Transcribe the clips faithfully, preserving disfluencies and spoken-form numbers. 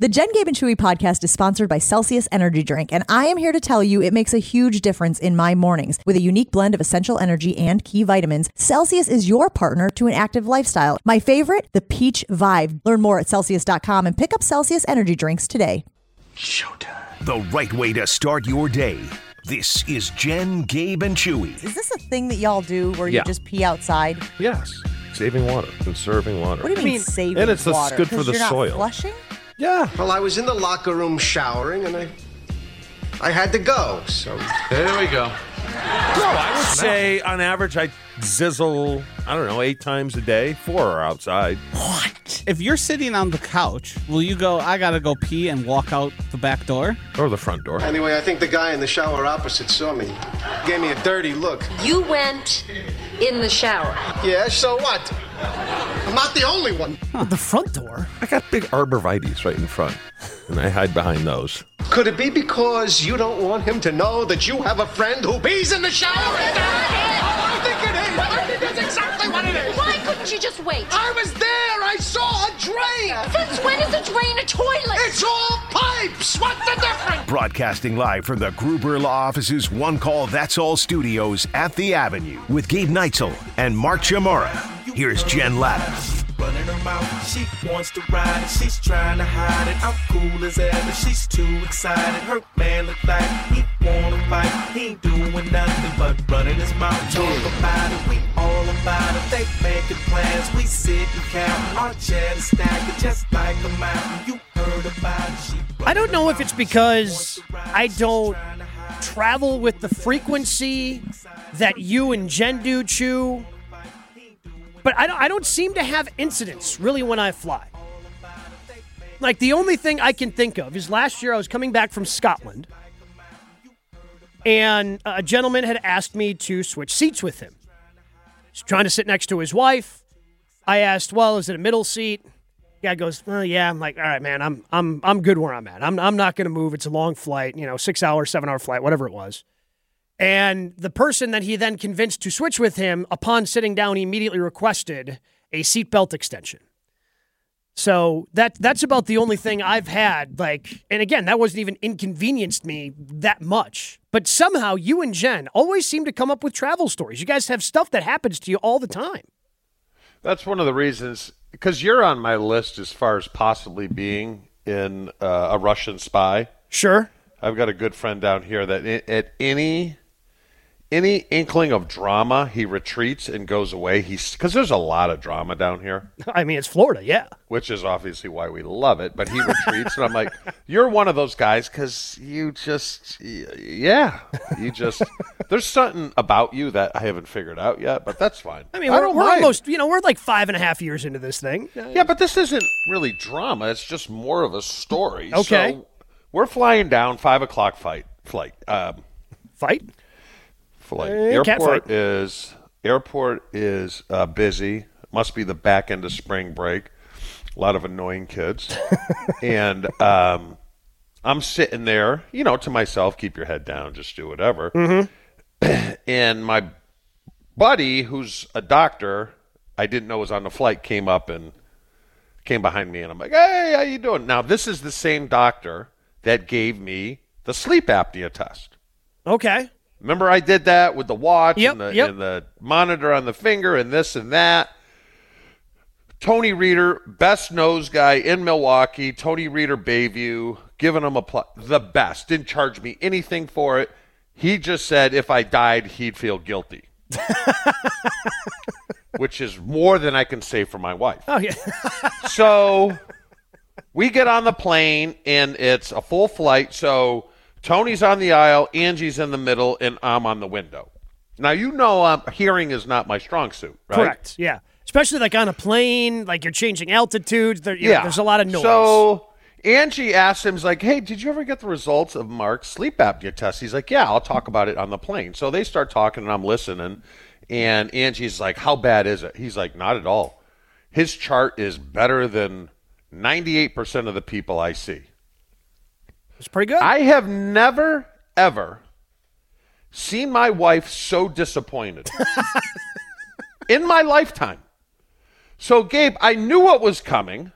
The Jen, Gabe, and Chewy podcast is sponsored by Celsius Energy Drink, and I am here to tell you it makes a huge difference in my mornings. With a unique blend of essential energy and key vitamins, Celsius is your partner to an active lifestyle. My favorite, the Peach Vibe. Learn more at Celsius dot com and pick up Celsius Energy Drinks today. Showtime. The right way to start your day. This is Jen, Gabe, and Chewy. Is this a thing that y'all do where Yeah. you just pee outside? Yes. Saving water. Conserving water. What do you mean, saving and it's water? good for 'Cause the you're not soil. Flushing? Yeah. Well, I was in the locker room showering, and I, I had to go. So There we go. No, I would say on average I zizzle, I don't know, eight times a day. Four are outside. What? If you're sitting on the couch, will you go, I gotta go pee and walk out the back door? Or the front door. anyway, I think the guy in the shower opposite saw me. Gave me a dirty look. You went in the shower. Yeah, so what? I'm not the only one. The front door? I got big arborvitaes right in front, and I hide behind those. Could it be because you don't want him to know that you have a friend who pees in the shower? I think it is. I think that's exactly what it is. Why couldn't you just wait? I was there. I saw a drain. Since when is a drain a toilet? It's all pipes. What's the difference? Broadcasting live from the Gruber Law Office's One Call That's All studios at the Avenue with Gabe Neitzel and Mark Chamorro. Here's Jen Latta. Running her mouth, she wants to ride it, she's trying to hide it. I'm cool as ever, she's too excited. Her man look like he wanna fight, he ain't doing nothing but running his mouth. Talk about it, we all about it. They making plans, we sit and count. Our chat is stacked just like a mountain. You heard about it. She I don't know if it's because I don't travel with the frequency that you and Jen do, Chew. But I don't, I don't seem to have incidents, really, when I fly. Like, the only thing I can think of is last year I was coming back from Scotland, and a gentleman had asked me to switch seats with him. He's trying to sit next to his wife. I asked, well, is it a middle seat? Guy goes, well, yeah. I'm like, all right, man, I'm I'm I'm good where I'm at. I'm I'm not going to move. It's a long flight, you know, six-hour, seven-hour flight, whatever it was. And the person that he then convinced to switch with him, upon sitting down, he immediately requested a seatbelt extension. So that that's about the only thing I've had. Like, and again, that wasn't even inconvenienced me that much. But somehow you and Jen always seem to come up with travel stories. You guys have stuff that happens to you all the time. That's one of the reasons, because you're on my list as far as possibly being in uh, a Russian spy. Sure. I've got a good friend down here that i- at any any inkling of drama, he retreats and goes away. He's because there's a lot of drama down here, I mean, it's Florida, yeah. which is obviously why we love it. But he retreats, and I'm like, you're one of those guys because you just, yeah, you just. There's something about you that I haven't figured out yet, but that's fine. I mean, I we're, don't we're mind. almost, you know, we're like five and a half years into this thing. Yeah, but this isn't really drama. It's just more of a story. Okay. So we're flying down, five o'clock fight, flight. Um, Fight? flight. Eh, cat airport fight. is airport is uh, busy. Must be the back end of spring break. A lot of annoying kids. and um, I'm sitting there, you know, to myself, keep your head down, just do whatever. Mm-hmm. And my buddy, who's a doctor, I didn't know was on the flight, came up and came behind me, and I'm like, hey, how you doing? Now, this is the same doctor that gave me the sleep apnea test. Okay. Remember I did that with the watch Yep, and, the, yep. and the monitor on the finger and this and that. Tony Reeder, best nose guy in Milwaukee. Tony Reeder Bayview, giving him a pl- the best. Didn't charge me anything for it. He just said if I died, he'd feel guilty. Which is more than I can say for my wife. Oh, yeah. So we get on the plane, and it's a full flight. So Tony's on the aisle, Angie's in the middle, and I'm on the window. Now, you know um, hearing is not my strong suit, right? Correct, yeah. Especially like on a plane, like you're changing altitudes. There, you know, Yeah. there's a lot of noise. So Angie asked him, he's like, hey, did you ever get the results of Mark's sleep apnea test? He's like, yeah, I'll talk about it on the plane. So they start talking, and I'm listening. And Angie's like, how bad is it? He's like, not at all. His chart is better than ninety-eight percent of the people I see. It's pretty good. I have never, ever seen my wife so disappointed in my lifetime. So, Gabe, I knew what was coming.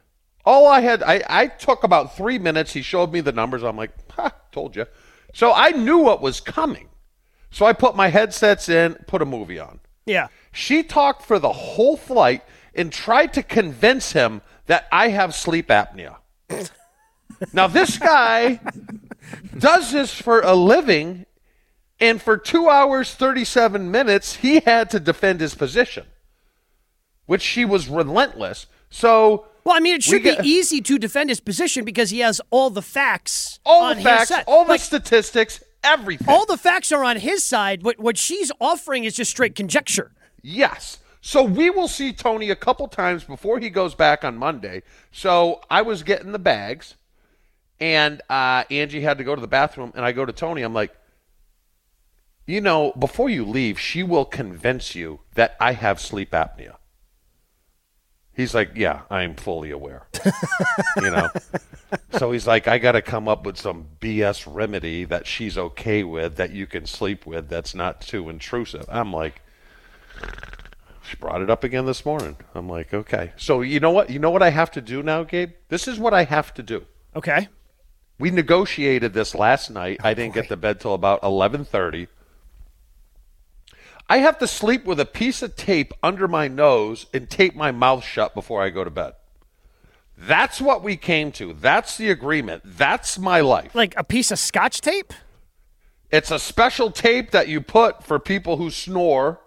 All I had, I, I took about three minutes. He showed me the numbers. I'm like, ha, told you. So I knew what was coming. So I put my headsets in, put a movie on. Yeah. She talked for the whole flight and tried to convince him that I have sleep apnea. Now, this guy does this for a living, and for two hours, thirty-seven minutes, he had to defend his position, which she was relentless. So... Well, I mean, it should get, be easy to defend his position because he has all the facts all on the facts, his side. all the like, statistics, everything. All the facts are on his side. What what she's offering is just straight conjecture. Yes. So we will see Tony a couple times before he goes back on Monday. So I was getting the bags, and uh, Angie had to go to the bathroom, and I go to Tony. I'm like, you know, before you leave, she will convince you that I have sleep apnea. He's like, yeah, I'm fully aware. You know? So he's like, I got to come up with some B S remedy that she's okay with, that you can sleep with, that's not too intrusive. I'm like, she brought it up again this morning. I'm like, okay. So you know what? You know what I have to do now, Gabe? This is what I have to do. Okay. We negotiated this last night. I didn't get to bed till about eleven thirty. I have to sleep with a piece of tape under my nose and tape my mouth shut before I go to bed. That's what we came to. That's the agreement. That's my life. Like a piece of Scotch tape? It's a special tape that you put for people who snore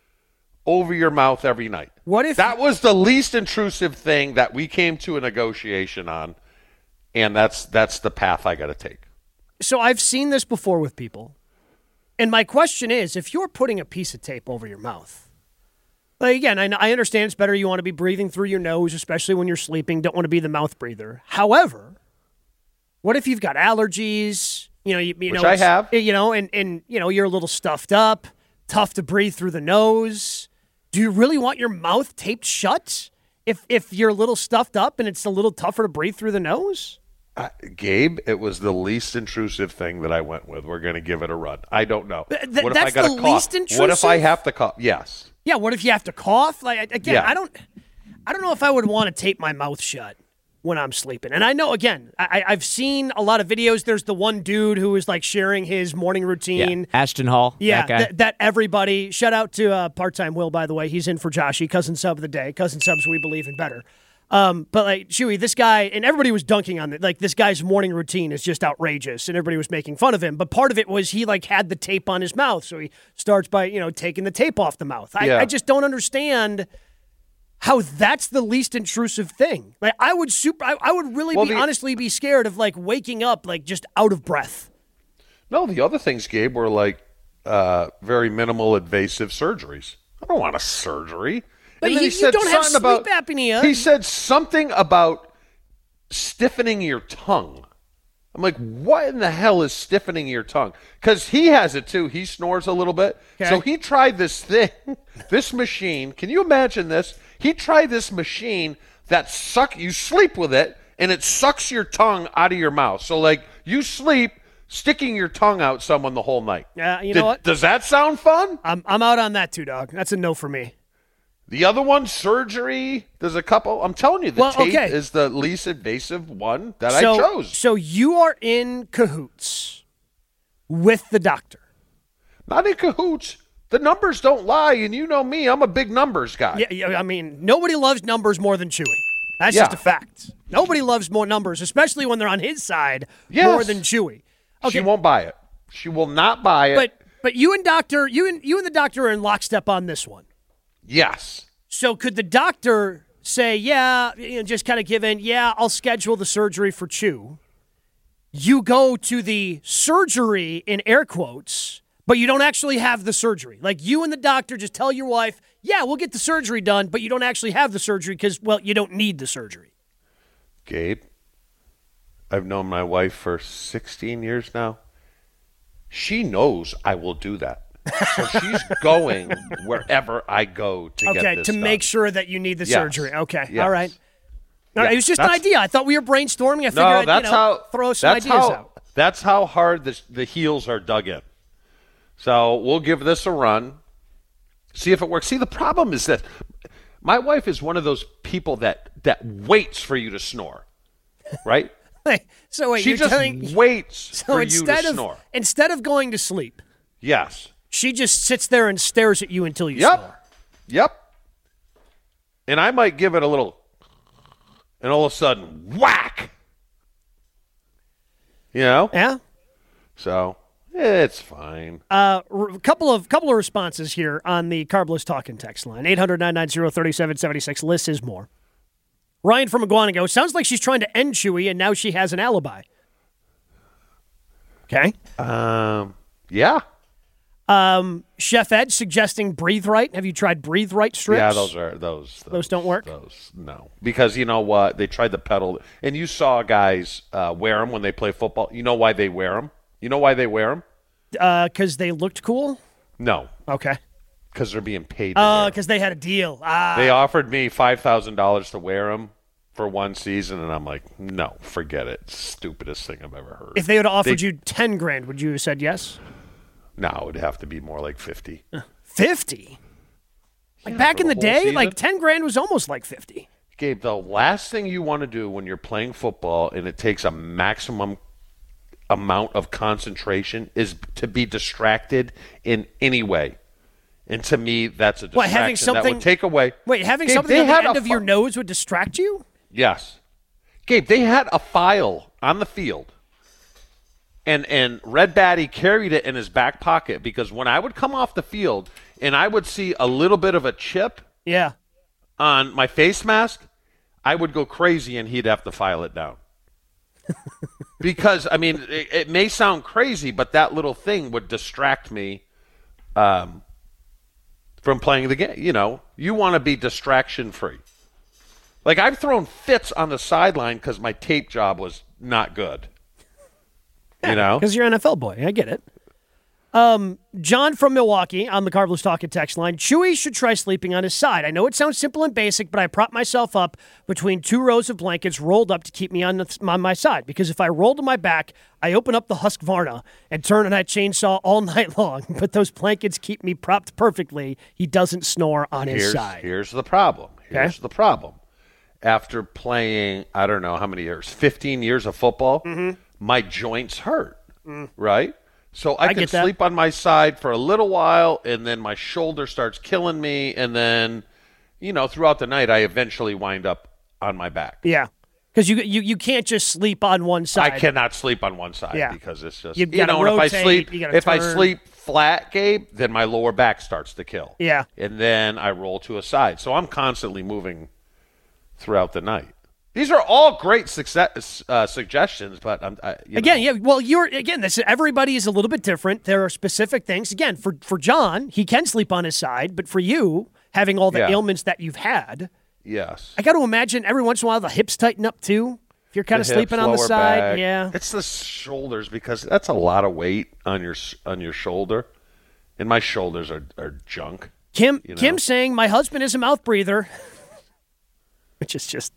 over your mouth every night. What if that was the least intrusive thing that we came to a negotiation on, and that's that's the path I got to take. So I've seen this before with people. And my question is, if you're putting a piece of tape over your mouth, like again, I, I understand it's better you want to be breathing through your nose, especially when you're sleeping, don't want to be the mouth breather. However, what if you've got allergies, you know, you, you Which know, I have. you know, and, and, you know, you're a little stuffed up, tough to breathe through the nose. Do you really want your mouth taped shut if, if you're a little stuffed up and it's a little tougher to breathe through the nose? Uh, Gabe, it was the least intrusive thing that I went with. We're going to give it a run. I don't know. Th- what if that's I got the to cough? least intrusive? What if I have to cough? Yes. Yeah, what if you have to cough? Like again, Yeah. I don't I don't know if I would want to tape my mouth shut when I'm sleeping. And I know again, I I've seen a lot of videos. There's the one dude who is like sharing his morning routine. Yeah. Ashton Hall. Yeah, that, guy. th- that everybody shout out to uh, part-time Will, by the way. He's in for Joshy, cousin sub of the day. Cousin subs we believe in better. Um, but like Chewy, this guy, and everybody was dunking on it. Like this guy's morning routine is just outrageous, and everybody was making fun of him. But part of it was he like had the tape on his mouth, so he starts by you know taking the tape off the mouth. I, Yeah. I just don't understand how that's the least intrusive thing. Like I would super, I, I would really Well, be the- honestly be scared of like waking up like just out of breath. No, the other things, Gabe, were like uh, very minimal invasive surgeries. I don't want a surgery. But And then you- he you said don't have something about, sleep apnea. He said something about stiffening your tongue. I'm like, what in the hell is stiffening your tongue? Because he has it too. He snores a little bit. Okay. So he tried this thing, this machine. Can you imagine this? He tried this machine that suck. You sleep with it, and it sucks your tongue out of your mouth. So like you sleep, sticking your tongue out someone the whole night. Yeah, you Did- know what? Does that sound fun? I'm I'm out on that too, dog. That's a no for me. The other one, surgery. There's a couple. I'm telling you, the Well, tape okay. is the least invasive one that so, I chose. So you are in cahoots with the doctor. Not in cahoots. The numbers don't lie, and you know me. I'm a big numbers guy. Yeah, yeah, I mean, nobody loves numbers more than Chewy. That's Yeah. just a fact. Nobody loves more numbers, especially when they're on his side, Yes. more than Chewy. Okay, She won't buy it. She will not buy it. but but you and doctor, you and you and the doctor are in lockstep on this one. yes. So could the doctor say, yeah, you know, just kind of give in, yeah, I'll schedule the surgery for Chew. You go to the surgery in air quotes, but you don't actually have the surgery. Like you and the doctor just tell your wife, yeah, we'll get the surgery done, but you don't actually have the surgery because, well, you don't need the surgery. Gabe, I've known my wife for sixteen years now. She knows I will do that. So she's going wherever I go to get Okay, this to done. make sure that you need the Yes. surgery. Okay, Yes. all right. No, Yeah, it was just an that's- idea. I thought we were brainstorming. I figured, No, I'd, that's you know, how throw some that's ideas how, out. That's how hard the, the heels are dug in. So we'll give this a run, see if it works. See, the problem is that My wife is one of those people that that waits for you to snore, right? So wait, she you're just telling, waits so for instead you to of, snore. Instead of going to sleep, Yes. she just sits there and stares at you until you Yep. snore. Yep. And I might give it a little, and all of a sudden, whack. You know? Yeah. So it's fine. A uh, couple of couple of responses here on the Carbless Talking text line. eight hundred, nine nine zero, three seven seven six. Liz is more. Ryan from Iguanago. Sounds like she's trying to end Chewy, and now she has an alibi. Okay. Um. Yeah. Um, Chef Ed suggesting Breathe Right. Have you tried Breathe Right strips? Yeah, those are those. Those, Those don't work? Those no, because you know what? They tried to pedal, and you saw guys uh, wear them when they play football. You know why they wear them? You know why they wear them? Because uh, they looked cool? No, Okay. because they're being paid. to Oh, wear 'em. because they had a deal. Ah. They offered me five thousand dollars to wear them for one season, and I'm like, no, forget it. Stupidest thing I've ever heard. If they would have offered They- you ten grand, would you have said yes? No, it'd have to be more like fifty. Fifty? Like Yeah, back for in the, the whole day, season? like ten grand was almost like fifty. Gabe, the last thing you want to do when you're playing football and it takes a maximum amount of concentration is to be distracted in any way. And to me, that's a distraction What, having that something- would take away. Wait, having Gabe, something they on the had end a of your fi- nose would distract you? Yes. Gabe, they had a file on the field. And and Red Batty carried it in his back pocket because when I would come off the field and I would see a little bit of a chip Yeah. on my face mask, I would go crazy and he'd have to file it down. Because, I mean, it, it may sound crazy, but that little thing would distract me um, from playing the game. You know, you want to be distraction free. Like, I've thrown fits on the sideline because my tape job was not good. You know? Because you're an N F L boy. I get it. Um, John from Milwaukee on the Carbless Talking text line. Chewy should try sleeping on his side. I know it sounds simple and basic, but I prop myself up between two rows of blankets rolled up to keep me on, the, on my side. Because if I roll to my back, I open up the Husqvarna and turn on that chainsaw all night long. But those blankets keep me propped perfectly. He doesn't snore on his here's, side. Here's the problem. Here's Okay. the problem. After playing, I don't know how many years, fifteen years of football, Mm-hmm. my joints hurt, right? So I, I can get that. sleep on my side for a little while, and then my shoulder starts killing me, and then, you know, throughout the night, I eventually wind up on my back. Yeah. Because you, you you can't just sleep on one side. I cannot sleep on one side Yeah. because it's just, You've you gotta know, and if I rotate, sleep, you gotta if I turn. sleep flat, Gabe, then my lower back starts to kill. Yeah. And then I roll to a side. So I'm constantly moving throughout the night. These are all great success, uh, suggestions, but I'm I, you Again, know. yeah. Well, you're again. This everybody is a little bit different. There are specific things. Again, for for John, he can sleep on his side, but for you, having all the Yeah. ailments that you've had, Yes. I got to imagine every once in a while the hips tighten up too. If you're kind of The hips, sleeping on the lower side, back. yeah. It's the shoulders because that's a lot of weight on your s- on your shoulder, and my shoulders are, are junk. Kim you know? Kim saying my husband is a mouth breather, which is just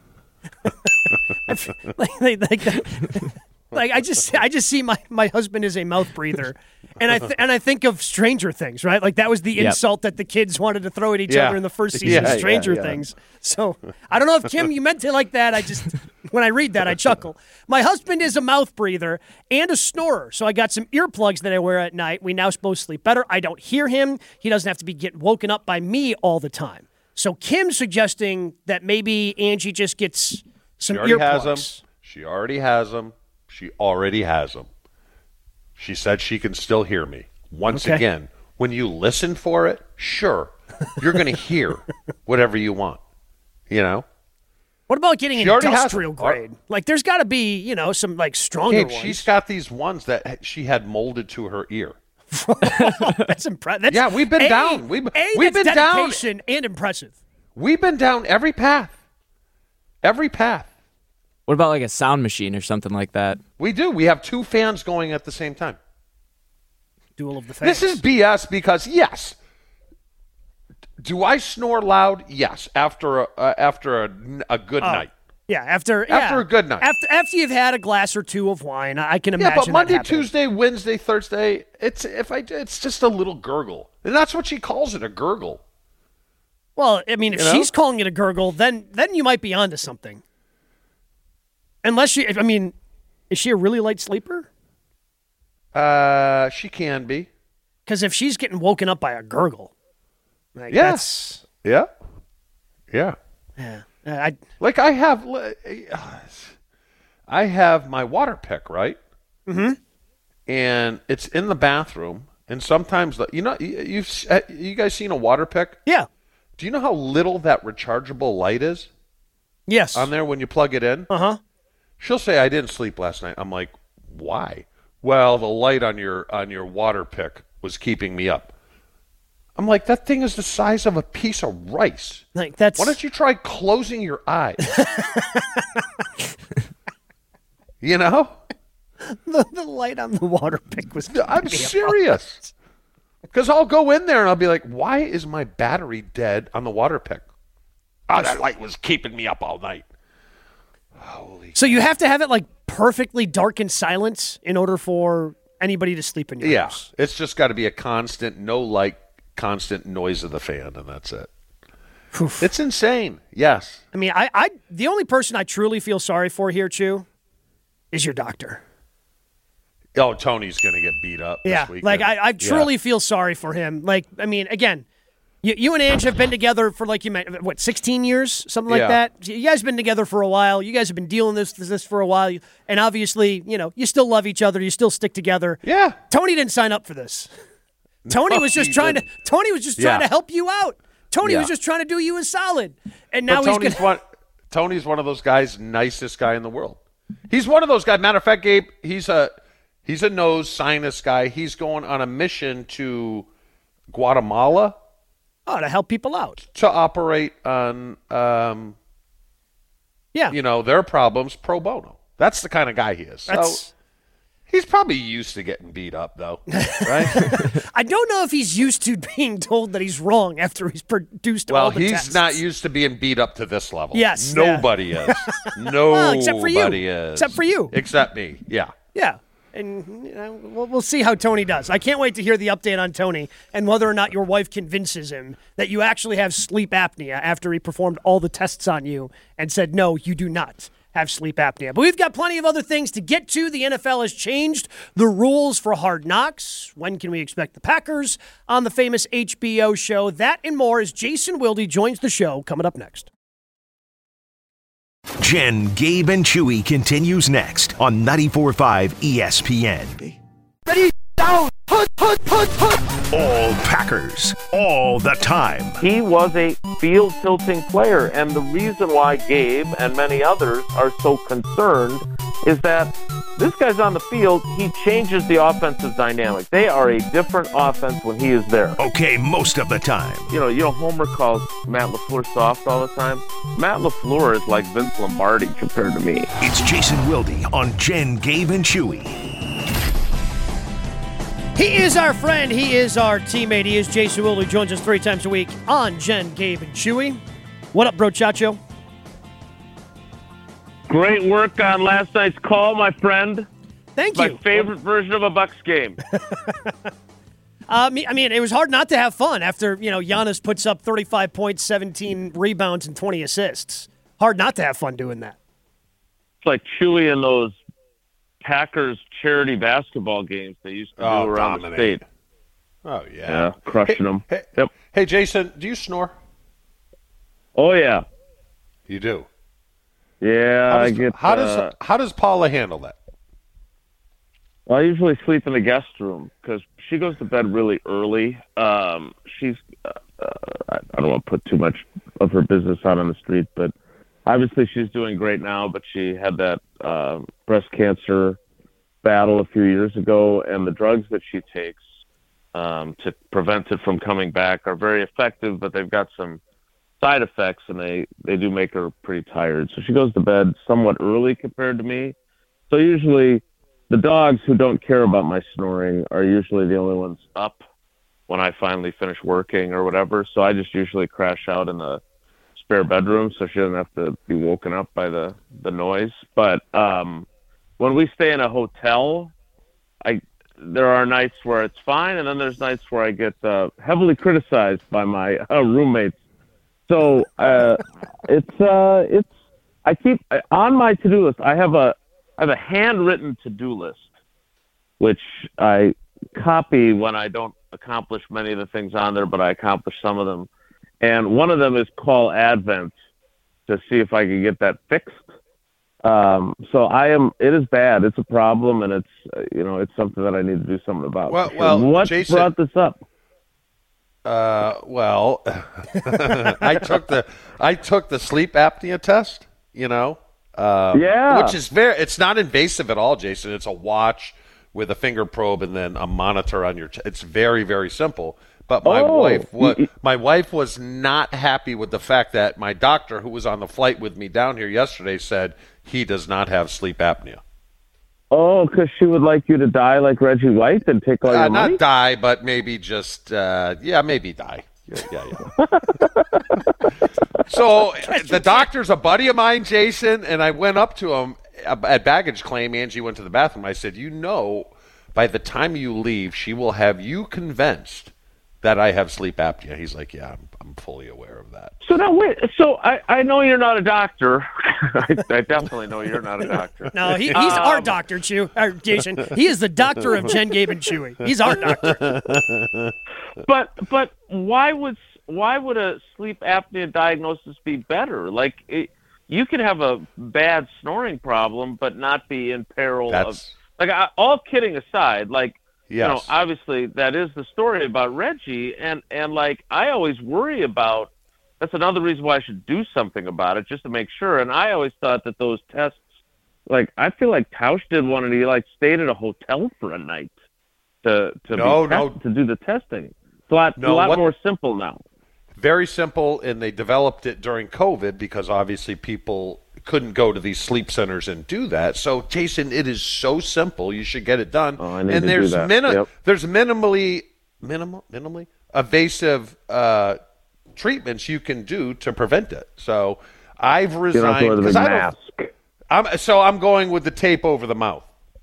like, like, like, like I just I just see my, my husband is a mouth breather, and I th- and I think of Stranger Things, right? Like that was the Yep. insult that the kids wanted to throw at each Yeah. other in the first season Yeah, of Stranger yeah, yeah. Things. So I don't know if Kim you meant it like that. I just when I read that I chuckle. My husband is a mouth breather and a snorer, so I got some earplugs that I wear at night. We now supposed to sleep better. I don't hear him. He doesn't have to be getting woken up by me all the time. So Kim's suggesting that maybe Angie just gets some She already earplugs. has them. She already has them. She already has them. She said she can still hear me. Once Okay. again, when you listen for it, sure, you're going to hear whatever you want. You know? What about getting She already has industrial them. grade? Like, there's got to be, you know, some like stronger Gabe, ones. she's got these ones that she had molded to her ear. That's impressive. Yeah, we've been down. We've- a, we've that's been down. dedication and impressive. We've been down every path. Every path. What about like a sound machine or something like that? We do. We have two fans going at the same time. Duel of the fans. This is B S because, yes, do I snore loud? Yes, after a, uh, after a, a good Oh, night. Yeah, after After yeah. a good night. After after you've had a glass or two of wine, I can Yeah, imagine. but Monday, that happening. Tuesday, Wednesday, Thursday, it's if I it's just a little gurgle, and that's what she calls it, a gurgle. Well, I mean, if You know? she's calling it a gurgle, then then you might be onto something. Unless she, I mean, is she a really light sleeper? Uh, she can be. Because if she's getting woken up by a gurgle, like Yes. Yeah. Yeah. that's, yeah, I, Like I have, I have my water pick, right? mm-hmm. And it's in the bathroom. And sometimes, the, you know, you- you've uh, you guys seen a water pick? Yeah. Do you know how little that rechargeable light is Yes. on there when you plug it in? Uh huh. She'll say, "I didn't sleep last night." I'm like, "Why?" Well, the light on your on your water pick was keeping me up. I'm like, that thing is the size of a piece of rice. Like that's. Why don't you try closing your eyes? You know? the, the light on the water pick was. I'm serious. Because I'll go in there and I'll be like, why is my battery dead on the water pick? Oh, that light was keeping me up all night. Holy. So you have to have it like perfectly dark and silent in order for anybody to sleep in your Yeah. house. It's just got to be a constant, no light, constant noise of the fan, and that's it. Oof. It's insane. Yes. I mean, I, I the only person I truly feel sorry for here, Chew, is your doctor. Oh, Tony's going to get beat up Yeah, this weekend. like I, I truly Yeah. feel sorry for him. Like, I mean, again, you, you and Ange have been together for like you meant what, sixteen years, something like Yeah. that. You guys have been together for a while. You guys have been dealing this this for a while, and obviously, you know, you still love each other. You still stick together. Yeah. Tony didn't sign up for this. Tony No, was just he trying didn't. to. Tony was just trying Yeah. to help you out. Tony Yeah. was just trying to do you a solid, and now But he's Tony's gonna. one, Tony's one of those guys, nicest guy in the world. He's one of those guys. Matter of fact, Gabe, he's a he's a nose sinus guy. He's going on a mission to Guatemala Oh, to help people out. to operate on, um, Yeah, you know, their problems pro bono. That's the kind of guy he is. So that's. he's probably used to getting beat up, though, right? I don't know if he's used to being told that he's wrong after he's produced all Well, the he's tests. not used to being beat up to this level. Yes, Nobody is. Nobody Well, except for you. is. Except for you. Except me, yeah. Yeah, and you know, we'll, we'll see how Tony does. I can't wait to hear the update on Tony and whether or not your wife convinces him that you actually have sleep apnea after he performed all the tests on you and said, no, you do not have sleep apnea. But we've got plenty of other things to get to. The N F L has changed the rules for Hard Knocks. When can we expect the Packers on the famous H B O show? That and more as Jason Wilde joins the show coming up next. Jen, Gabe, and Chewy continues next on ninety-four point five E S P N. Ready, down, put, put, put, put. All Packers, all the time. He was a field tilting player, and the reason why Gabe and many others are so concerned is that this guy's on the field, he changes the offensive dynamic. They are a different offense when he is there. Okay, most of the time. You know, you know, Homer calls Matt LaFleur soft all the time. Matt LaFleur is like Vince Lombardi compared to me. It's Jason Wilde on Jen, Gabe, and Chewy. He is our friend. He is our teammate. He is Jason Wilde, who joins us three times a week on Jen, Gabe, and Chewy. What up, bro, Chacho? Great work on last night's call, my friend. Thank My you. favorite version of a Bucks game. Uh, me- I mean, it was hard not to have fun after, you know, Giannis puts up thirty-five points, seventeen rebounds, and twenty assists. Hard not to have fun doing that. It's like Chewy in those Packers charity basketball games they used to Oh, do around dominate. the state. Oh, yeah. Yeah, crushing them. Hey, Yep. hey, Jason, do you snore? Oh, yeah. You do. Yeah, How I does, get. how does uh, how does Paula handle that? I usually sleep in the guest room because she goes to bed really early. Um, she's. Uh, uh, I I don't want to put too much of her business out on the street, but obviously she's doing great now. But she had that uh, breast cancer battle a few years ago, and the drugs that she takes um, to prevent it from coming back are very effective, but they've got some side effects, and they, they do make her pretty tired. So she goes to bed somewhat early compared to me. So usually the dogs who don't care about my snoring are usually the only ones up when I finally finish working or whatever. So I just usually crash out in the spare bedroom so she doesn't have to be woken up by the, the noise. But um, when we stay in a hotel, I there are nights where it's fine, and then there's nights where I get uh, heavily criticized by my uh, roommates So uh, it's uh, it's I keep on my to-do list. I have a I have a handwritten to-do list, which I copy when I don't accomplish many of the things on there, but I accomplish some of them. And one of them is call Advent to see if I can get that fixed. Um, so I am. It is bad. It's a problem, and it's uh, you know it's something that I need to do something about. Well, Sure. well, what Jason, brought this up? Uh, well, I took the I took the sleep apnea test. You know, um, Yeah. which is very. It's not invasive at all, Jason. It's a watch with a finger probe and then a monitor on your. Ch- it's very very simple. But my Oh, wife was y- y- my wife was not happy with the fact that my doctor, who was on the flight with me down here yesterday, said he does not have sleep apnea. Oh, because she would like you to die like Reggie White and take all your Uh, money? not die, but maybe just uh, yeah, maybe die. Yeah, yeah. yeah. So the doctor's a buddy of mine, Jason, and I went up to him at baggage claim. Angie went to the bathroom. I said, "You know, by the time you leave, she will have you convinced that I have sleep apnea." He's like, "Yeah, I'm, I'm fully aware of that." So now wait. So I, I know you're not a doctor. I, I definitely know you're not a doctor. No, he, he's Um, our doctor, Chew. Or Jason. He is the doctor of Jen, Gabe, and Chewy. He's our doctor. But but why would why would a sleep apnea diagnosis be better? Like it, you could have a bad snoring problem, but not be in peril of. That's Like I, all kidding aside, like. You know, yes. obviously that is the story about Reggie, and, and like I always worry about. That's another reason why I should do something about it, just to make sure. And I always thought that those tests, like I feel like Tausch did one, and he like stayed at a hotel for a night to to No, be no. test- to do the testing. It's a lot, No, a lot what- more simple now. Very simple, and they developed it during COVID because obviously people couldn't go to these sleep centers and do that. So, Jason, it is so simple. You should get it done. Oh, I need and to do there's that. mini- Yep. there's minimally minimal minimally evasive uh, treatments you can do to prevent it. So, I've You don't have to wear resigned the big because I mask. don't. I'm, so I'm going with the tape over the mouth.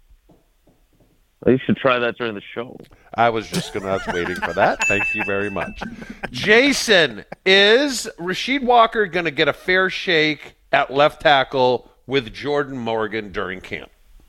You should try that during the show. I was just going to, I was waiting for that. Thank you very much. Jason, is Rasheed Walker going to get a fair shake at left tackle with Jordan Morgan during camp?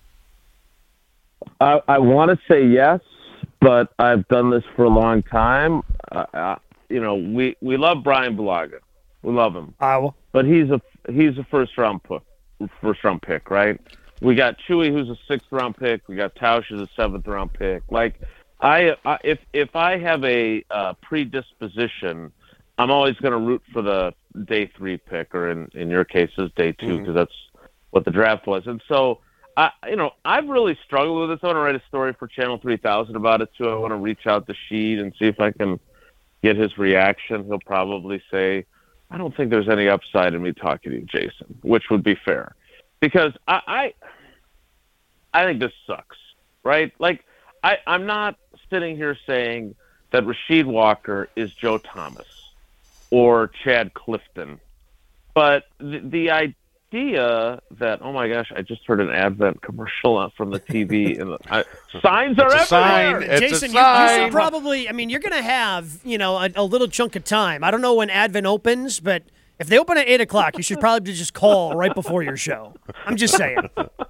I, I want to say yes, but I've done this for a long time. Uh, uh, you know, we, we love Brian Bulaga. We love him. Iowa. But he's a he's a first round pick, first round pick, right? We got Chewy, who's a sixth round pick. We got Tausch, who's a seventh round pick. Like, I, I if if I have a uh, predisposition, I'm always going to root for the day three pick, or in in your case, is day two, because mm-hmm. that's what the draft was. And so, I you know I've really struggled with this. I want to write a story for Channel three thousand about it too. I want to reach out to Sheed and see if I can get his reaction. He'll probably say, I don't think there's any upside in me talking to you, Jason, which would be fair. Because I, I I think this sucks, right? Like, I, I'm not sitting here saying that Rasheed Walker is Joe Thomas or Chad Clifton. But the, the idea that, oh my gosh, I just heard an Advent commercial from the T V. and the, I, Signs are It's a everywhere! sign. It's Jason, a you, you sign. should probably, I mean, you're going to have, you know, a, a little chunk of time. I don't know when Advent opens, but if they open at eight o'clock, you should probably just call right before your show. I'm just saying.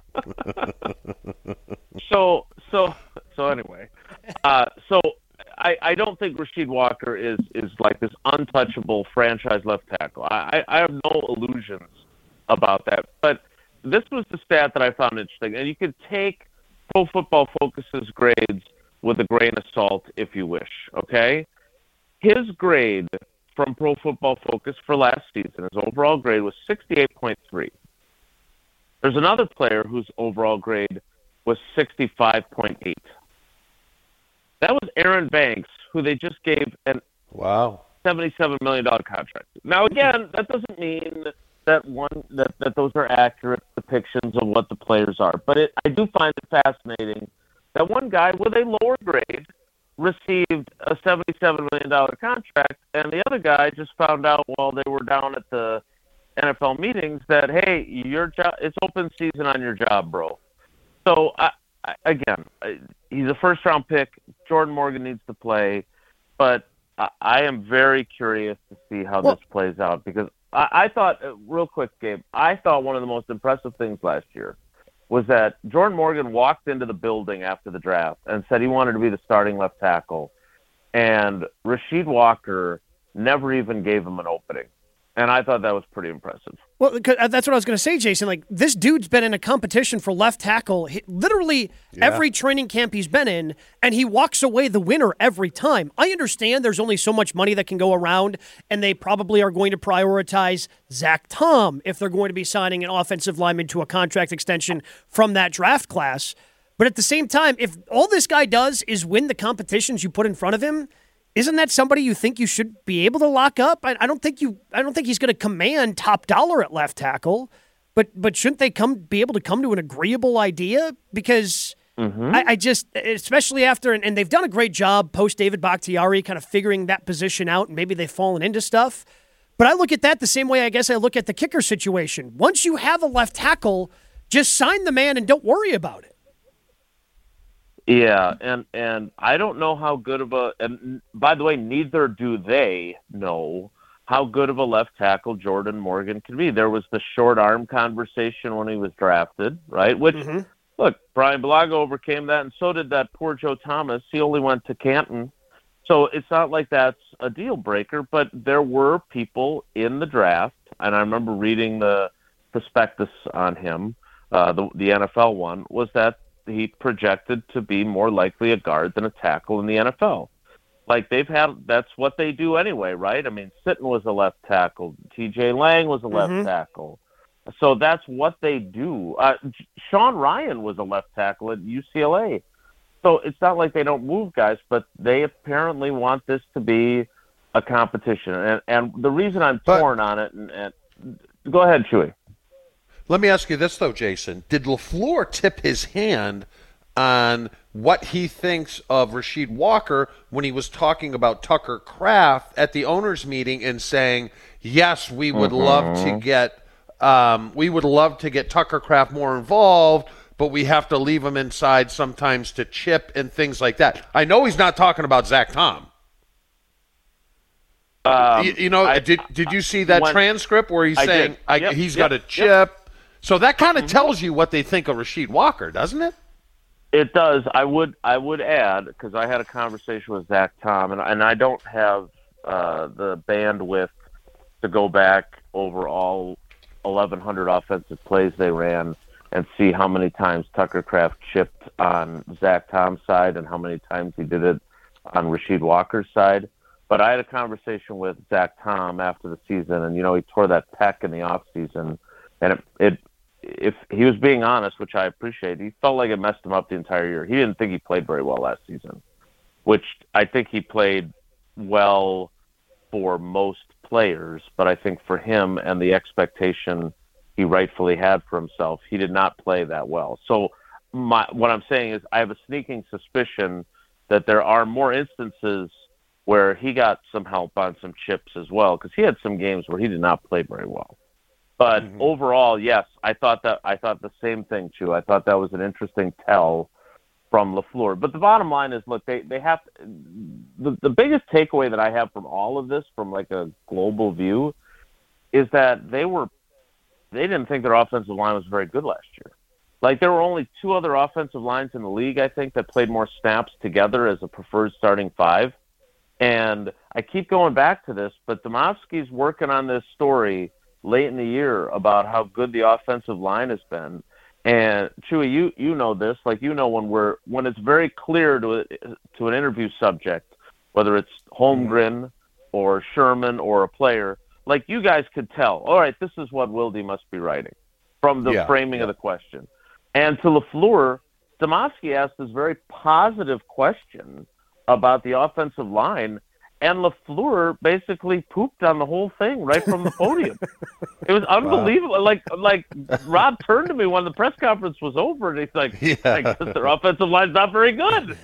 So, so, so anyway, uh, so I, I don't think Rasheed Walker is, is like this untouchable franchise left tackle. I, I have no illusions about that. But this was the stat that I found interesting, and you could take Pro Football Focus's grades with a grain of salt if you wish. Okay, his grade from Pro Football Focus for last season, his overall grade was sixty-eight point three. There's another player whose overall grade was sixty-five point eight. That was Aaron Banks, who they just gave an wow seventy-seven million dollars contract. Now, again, that doesn't mean that one that, that those are accurate depictions of what the players are. But it, I do find it fascinating that one guy with a lower grade received a seventy-seven million dollars contract, and the other guy just found out while they were down at the N F L meetings that, hey, your job, it's open season on your job, bro. So, I, I, again, I, he's a first-round pick. Jordan Morgan needs to play. But I, I am very curious to see how Well- this plays out because I, I thought, uh, real quick, Gabe, I thought one of the most impressive things last year was that Jordan Morgan walked into the building after the draft and said he wanted to be the starting left tackle, and Rasheed Walker never even gave him an opening. And I thought that was pretty impressive. Well, because that's what I was going to say, Jason. Like, this dude's been in a competition for left tackle he, literally every training camp he's been in, and he walks away the winner every time. I understand there's only so much money that can go around, and they probably are going to prioritize Zach Tom if they're going to be signing an offensive lineman to a contract extension from that draft class. But at the same time, if all this guy does is win the competitions you put in front of him, isn't that somebody you think you should be able to lock up? I, I don't think you. I don't think he's going to command top dollar at left tackle, but but shouldn't they come be able to come to an agreeable idea? Because Mm-hmm. I, I just, especially after, and, and they've done a great job post David Bakhtiari, kind of figuring that position out, and maybe they've fallen into stuff. But I look at that the same way I guess I look at the kicker situation. Once you have a left tackle, just sign the man and don't worry about it. Yeah, and and I don't know how good of a. And by the way, neither do they know how good of a left tackle Jordan Morgan can be. There was the short arm conversation when he was drafted, right? Which, Mm-hmm. look, Brian Bulaga overcame that, and so did that poor Joe Thomas. He only went to Canton, so it's not like that's a deal breaker. But there were people in the draft, and I remember reading the prospectus on him, uh, the the N F L one, was that he projected to be more likely a guard than a tackle in the N F L. Like they've had, that's what they do anyway, right? I mean, Sitton was a left tackle. T J Lang was a left Mm-hmm. tackle. So that's what they do. Uh, Sean Ryan was a left tackle at U C L A. So it's not like they don't move guys, but they apparently want this to be a competition. And, and the reason I'm But- torn on it, and, and go ahead, Chewy. Let me ask you this, though, Jason. Did LaFleur tip his hand on what he thinks of Rasheed Walker when he was talking about Tucker Kraft at the owners' meeting and saying, yes, we would Mm-hmm. love to get um, we would love to get Tucker Kraft more involved, but we have to leave him inside sometimes to chip and things like that. I know he's not talking about Zach Tom. Um, you, you know, I- did did you see that when- transcript where he's I saying did. I, Yep, he's yep, got a yep. chip? So that kind of tells you what they think of Rasheed Walker, doesn't it? It does. I would I would add, because I had a conversation with Zach Tom, and, and I don't have uh, the bandwidth to go back over all eleven hundred offensive plays they ran and see how many times Tucker Kraft chipped on Zach Tom's side and how many times he did it on Rasheed Walker's side. But I had a conversation with Zach Tom after the season, and, you know, he tore that pec in the offseason, and it, it if he was being honest, which I appreciate, he felt like it messed him up the entire year. He didn't think he played very well last season, which I think he played well for most players, but I think for him and the expectation he rightfully had for himself, he did not play that well. So my, what I'm saying is I have a sneaking suspicion that there are more instances where he got some help on some chips as well, because he had some games where he did not play very well. But Mm-hmm. overall, yes, I thought that I thought the same thing too. I thought that was an interesting tell from LaFleur. But the bottom line is, look, they they have to, the the biggest takeaway that I have from all of this, from like a global view, is that they were they didn't think their offensive line was very good last year. Like there were only two other offensive lines in the league, I think, that played more snaps together as a preferred starting five. And I keep going back to this, but Domofsky's working on this story late in the year about how good the offensive line has been. And Chewy, you you know this, like you know when we're when it's very clear to a, to an interview subject, whether it's Holmgren or Sherman or a player, like you guys could tell, all right, this is what Wilde must be writing from the Yeah, framing yeah. of the question. And to LaFleur, Domofsky asked this very positive question about the offensive line, and LaFleur basically pooped on the whole thing right from the podium. It was unbelievable. Like, like Rob turned to me when the press conference was over, and he's like, Yeah. I guess their offensive line's not very good.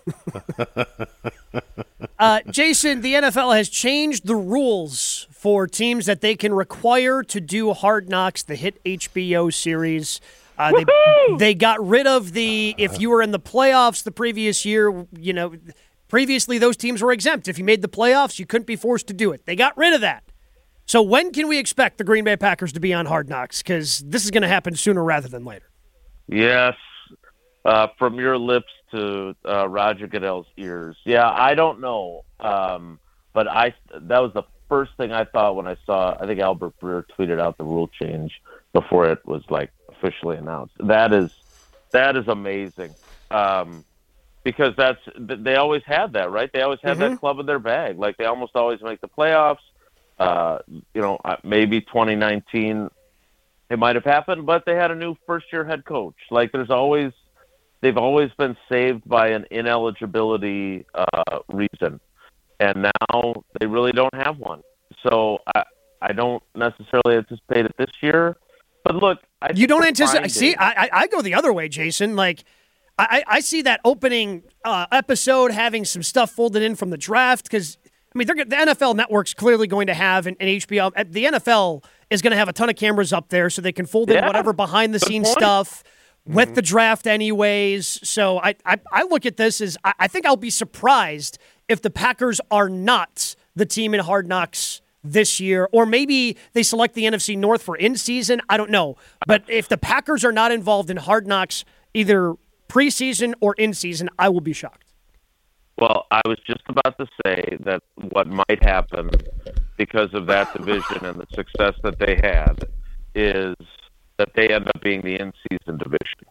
Uh, Jason, the N F L has changed the rules for teams that they can require to do Hard Knocks, the hit H B O series. Uh, they, they got rid of the, if you were in the playoffs the previous year, you know, Previously, those teams were exempt. If you made the playoffs, you couldn't be forced to do it. They got rid of that. So when can we expect the Green Bay Packers to be on Hard Knocks? Because this is going to happen sooner rather than later. Yes, uh, from your lips to uh, Roger Goodell's ears. Yeah, I don't know, um, but I that was the first thing I thought when I saw. I think Albert Breer tweeted out the rule change before it was like officially announced. That is that is amazing, um, because that's they always had that, right? They always had Mm-hmm. that club in their bag. Like they almost always make the playoffs. Uh, you know, maybe twenty nineteen it might have happened, but they had a new first-year head coach. Like there's always, they've always been saved by an ineligibility uh, reason, and now they really don't have one. So I, I don't necessarily anticipate it this year. But look, I you don't anticipate. finding- See, I, I I go the other way, Jason. Like I, I see that opening uh, episode having some stuff folded in from the draft because. I mean, they're, the N F L Network's clearly going to have an, an H B O. The N F L is going to have a ton of cameras up there so they can fold in Yeah, whatever behind-the-scenes point. stuff with the draft anyways. So I, I, I look at this as I, I think I'll be surprised if the Packers are not the team in Hard Knocks this year, or maybe they select the N F C North for in-season. I don't know. But if the Packers are not involved in Hard Knocks either preseason or in-season, I will be shocked. Well, I was just about to say that what might happen because of that division and the success that they had is that they end up being the in-season division.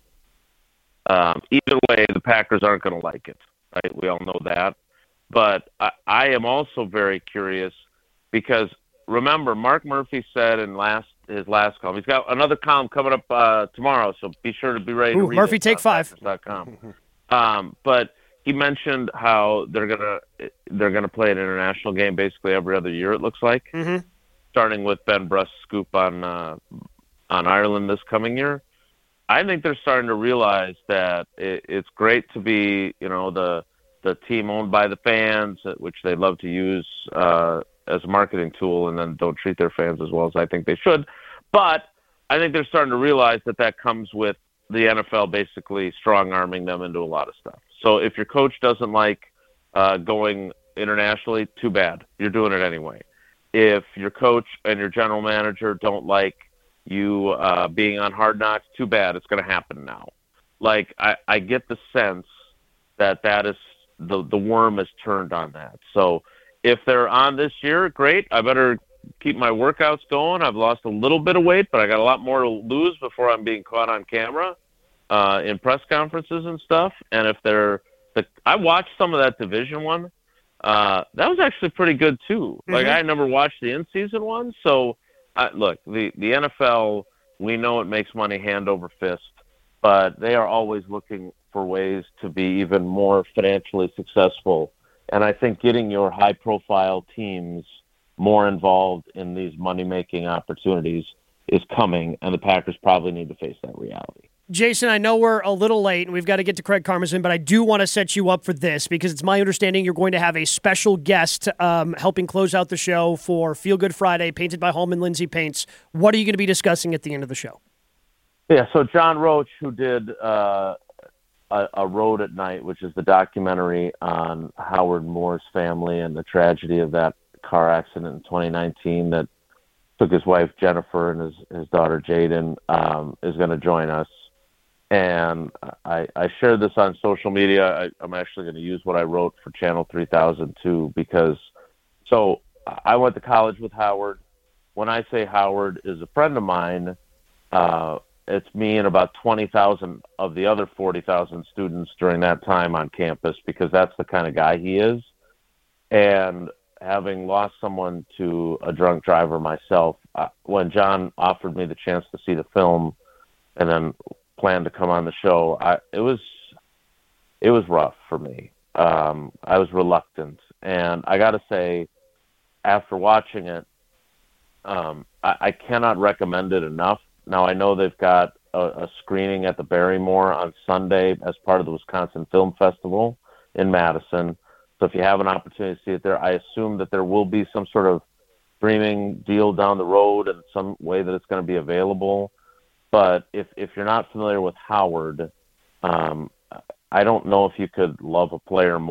Um, either way, the Packers aren't going to like it, right? We all know that. But I, I am also very curious because, remember, Mark Murphy said in last his last column, he's got another column coming up uh, tomorrow, so be sure to be ready Ooh, to read Murphy, it take on five. Packers dot com. um, but he mentioned how they're gonna they're gonna play an international game basically every other year. It looks like, mm-hmm. starting with Ben Brust's scoop on uh, on Ireland this coming year. I think they're starting to realize that it, it's great to be, you know, the the team owned by the fans, which they love to use uh, as a marketing tool, and then don't treat their fans as well as I think they should. But I think they're starting to realize that that comes with the N F L basically strong-arming them into a lot of stuff. So if your coach doesn't like uh, going internationally, too bad. You're doing it anyway. If your coach and your general manager don't like you uh, being on Hard Knocks, too bad. It's going to happen now. Like, I, I get the sense that that is the, the worm is turned on that. So if they're on this year, great. I better keep my workouts going. I've lost a little bit of weight, but I got a lot more to lose before I'm being caught on camera. Uh, in press conferences and stuff, and if they're, the, I watched some of that Division One. Uh, that was actually pretty good too. Mm-hmm. Like I never watched the in-season one, so I, look, the the N F L, we know it makes money hand over fist, but they are always looking for ways to be even more financially successful. And I think getting your high-profile teams more involved in these money-making opportunities is coming, and the Packers probably need to face that reality. Jason, I know we're a little late and we've got to get to Craig Karmazin, but I do want to set you up for this because it's my understanding you're going to have a special guest um, helping close out the show for Feel Good Friday, painted by Hallman Lindsay Paints. What are you going to be discussing at the end of the show? Yeah, so John Roach, who did uh, a, a Road at Night, which is the documentary on Howard Moore's family and the tragedy of that car accident in twenty nineteen that took his wife Jennifer and his, his daughter Jaden, um, is going to join us. And I, I shared this on social media. I, I'm actually going to use what I wrote for Channel three thousand two because, so I went to college with Howard. When I say Howard is a friend of mine, uh, it's me and about twenty thousand of the other forty thousand students during that time on campus because that's the kind of guy he is. And having lost someone to a drunk driver myself, uh, when John offered me the chance to see the film and then planned to come on the show, I, it was it was rough for me. Um, I was reluctant, and I got to say, after watching it, um, I, I cannot recommend it enough. Now I know they've got a, a screening at the Barrymore on Sunday as part of the Wisconsin Film Festival in Madison. So if you have an opportunity to see it there, I assume that there will be some sort of streaming deal down the road and some way that it's going to be available. But if, if you're not familiar with Howard, um, I don't know if you could love a player more.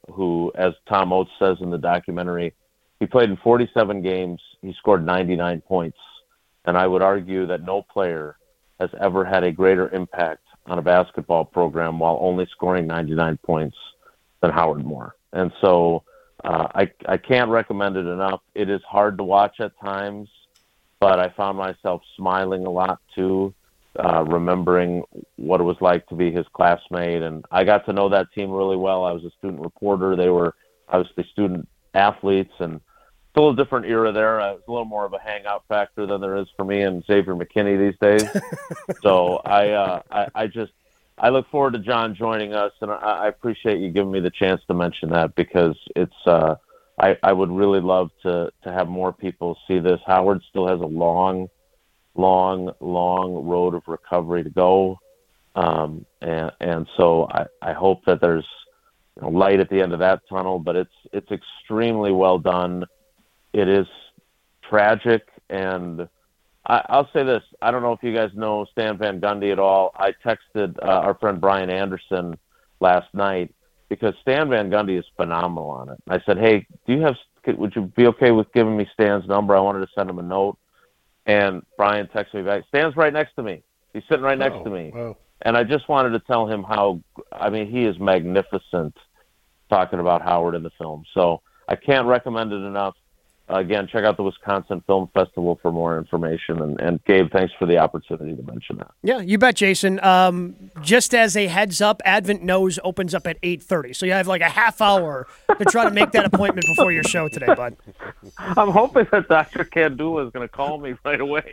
who, as Tom Oates says in the documentary, he played in forty-seven games. He scored ninety-nine points. And I would argue that no player has ever had a greater impact on a basketball program while only scoring ninety-nine points than Howard Moore. And so uh, I, I can't recommend it enough. It is hard to watch at times, but I found myself smiling a lot too, uh, remembering what it was like to be his classmate. And I got to know that team really well. I was a student reporter. They were obviously student athletes, and it's a little different era there. Uh, it's a little more of a hangout factor than there is for me and Xavier McKinney these days. so I, uh, I, I just, I look forward to John joining us, and I, I appreciate you giving me the chance to mention that, because it's, uh, I, I would really love to, to have more people see this. Howard still has a long, long, long road of recovery to go. Um, and, and so I, I hope that there's, you know, light at the end of that tunnel, but it's, it's extremely well done. It is tragic, and I, I'll say this. I don't know if you guys know Stan Van Gundy at all. I texted uh, our friend Brian Anderson last night because Stan Van Gundy is phenomenal on it. I said, hey, do you have, would you be okay with giving me Stan's number? I wanted to send him a note. And Brian texted me back, Stan's right next to me. He's sitting right next oh, to me. Wow. And I just wanted to tell him how, I mean, he is magnificent talking about Howard in the film. So I can't recommend it enough. Uh, again, check out the Wisconsin Film Festival for more information. And, and Gabe, thanks for the opportunity to mention that. Yeah, you bet, Jason. Um, just as a heads up, Advent Knows opens up at eight thirty. So you have like a half hour to try to make that appointment before your show today, bud. I'm hoping that Doctor Kandula is going to call me right away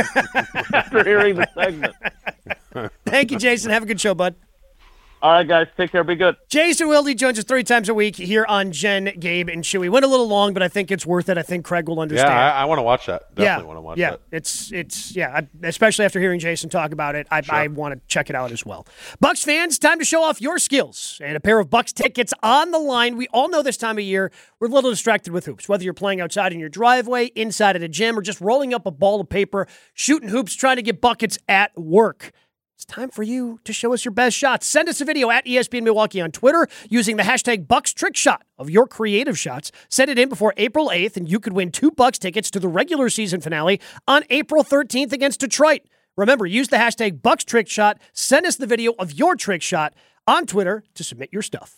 after hearing the segment. Thank you, Jason. Have a good show, bud. All right, guys. Take care. Be good. Jason Wilde joins us three times a week here on Jen, Gabe, and Chewy. Went a little long, but I think it's worth it. I think Craig will understand. Yeah, I, I want to watch that. Definitely yeah, want to watch yeah. that. It's, it's, yeah, I, especially after hearing Jason talk about it, I, Sure. I want to check it out as well. Bucks fans, time to show off your skills. And a pair of Bucks tickets on the line. We all know this time of year, we're a little distracted with hoops. Whether you're playing outside in your driveway, inside at a gym, or just rolling up a ball of paper, shooting hoops, trying to get buckets at work. It's time for you to show us your best shots. Send us a video at E S P N Milwaukee on Twitter using the hashtag Bucks Trick Shot of your creative shots. Send it in before April eighth, and you could win two Bucks tickets to the regular season finale on April thirteenth against Detroit. Remember, use the hashtag Bucks Trick Shot. Send us the video of your trick shot on Twitter to submit your stuff.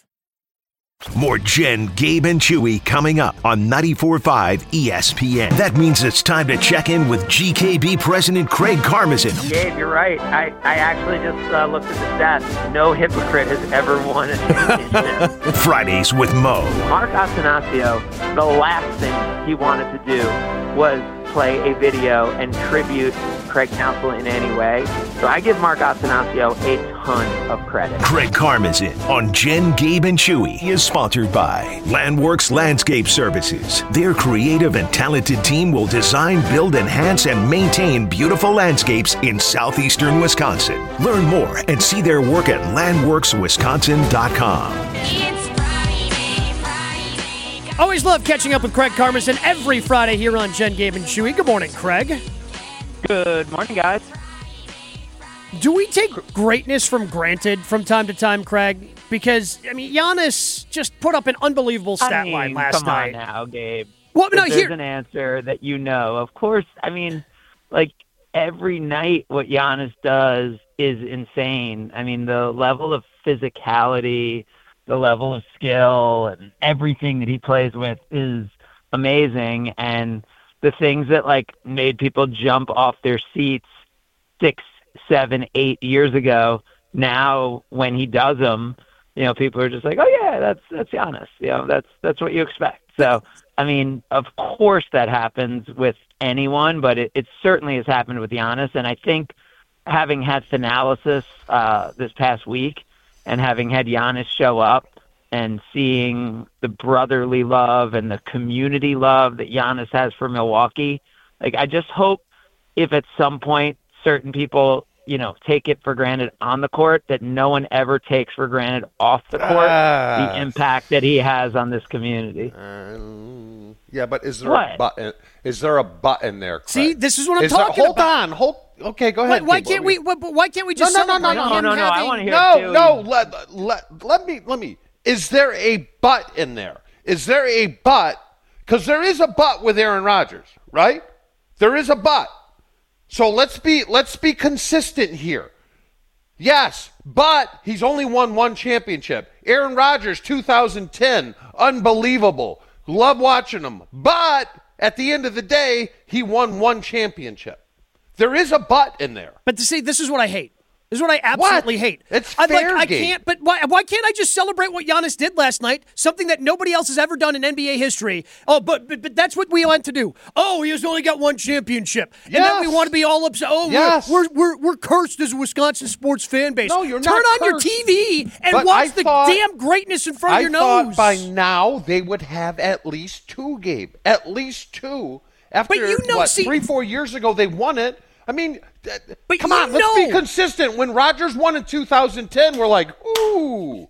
More Jen, Gabe, and Chewy coming up on ninety-four point five E S P N. That means it's time to check in with G K B President Craig Karmazin. Gabe, you're right. I, I actually just uh, looked at the stats. No hypocrite has ever won a championship. Fridays with Mo. Mark Attanasio, the last thing he wanted to do was play a video and tribute Craig Counsell in any way. So I give Mark Attanasio a ton of credit. Craig Karmazin on Jen, Gabe, and Chewy is sponsored by Landworks Landscape Services. Their creative and talented team will design, build, enhance, and maintain beautiful landscapes in southeastern Wisconsin. Learn more and see their work at landworks wisconsin dot com. Always love catching up with Craig Karmazin every Friday here on Jen, Gabe, and Chewy. Good morning, Craig. Good morning, guys. Do we take greatness for granted from time to time, Craig? Because, I mean, Giannis just put up an unbelievable stat I mean, line last come night. Come on now, Gabe. What? No, there's here... an answer that you know. Of course, I mean, like, every night what Giannis does is insane. I mean, the level of physicality, the level of skill, and everything that he plays with is amazing. And the things that, like, made people jump off their seats six, seven, eight years ago, now when he does them, you know, people are just like, oh, yeah, that's that's Giannis. You know, that's that's what you expect. So, I mean, of course that happens with anyone, but it, it certainly has happened with Giannis. And I think having had Finalysis uh, this past week and having had Giannis show up and seeing the brotherly love and the community love that Giannis has for Milwaukee, like, I just hope if at some point certain people, you know, take it for granted on the court, that no one ever takes for granted off the court Ah. the impact that he has on this community. Um, yeah, but is there What? a button? Is there a button there? Craig? See, this is what I'm Is there- talking hold about. on, hold. Okay, go Why, ahead. why Gabe. can't we? Why, why can't we No, just no, no, no, celebrate no, him no, no, I having- wanna hear- No, too. no. Let let let me let me. Is there a but in there? Is there a but? Because there is a but with Aaron Rodgers, right? There is a but. So let's be let's be consistent here. Yes, but he's only won one championship. Aaron Rodgers, two thousand ten, unbelievable. Love watching him. But at the end of the day, he won one championship. There is a but in there. But to see, this is what I hate. This is what I absolutely What? hate. It's I'm like, fair I game. can't. But why? Why can't I just celebrate what Giannis did last night? Something that nobody else has ever done in N B A history. Oh, but but, but that's what we want to do. Oh, he has only got one championship, and Yes. then we want to be all upset. Oh, Yes. we're, we're we're we're cursed as a Wisconsin sports fan base. No, you're Turn not on cursed. your T V and But watch I the thought- damn greatness in front I of your thought nose. by now they would have at least two, Gabe. At least two. After But you know- what, see- three, four years ago they won it. I mean, th- But come you on, let's be know- consistent. When Rodgers won in two thousand ten, we're like, ooh,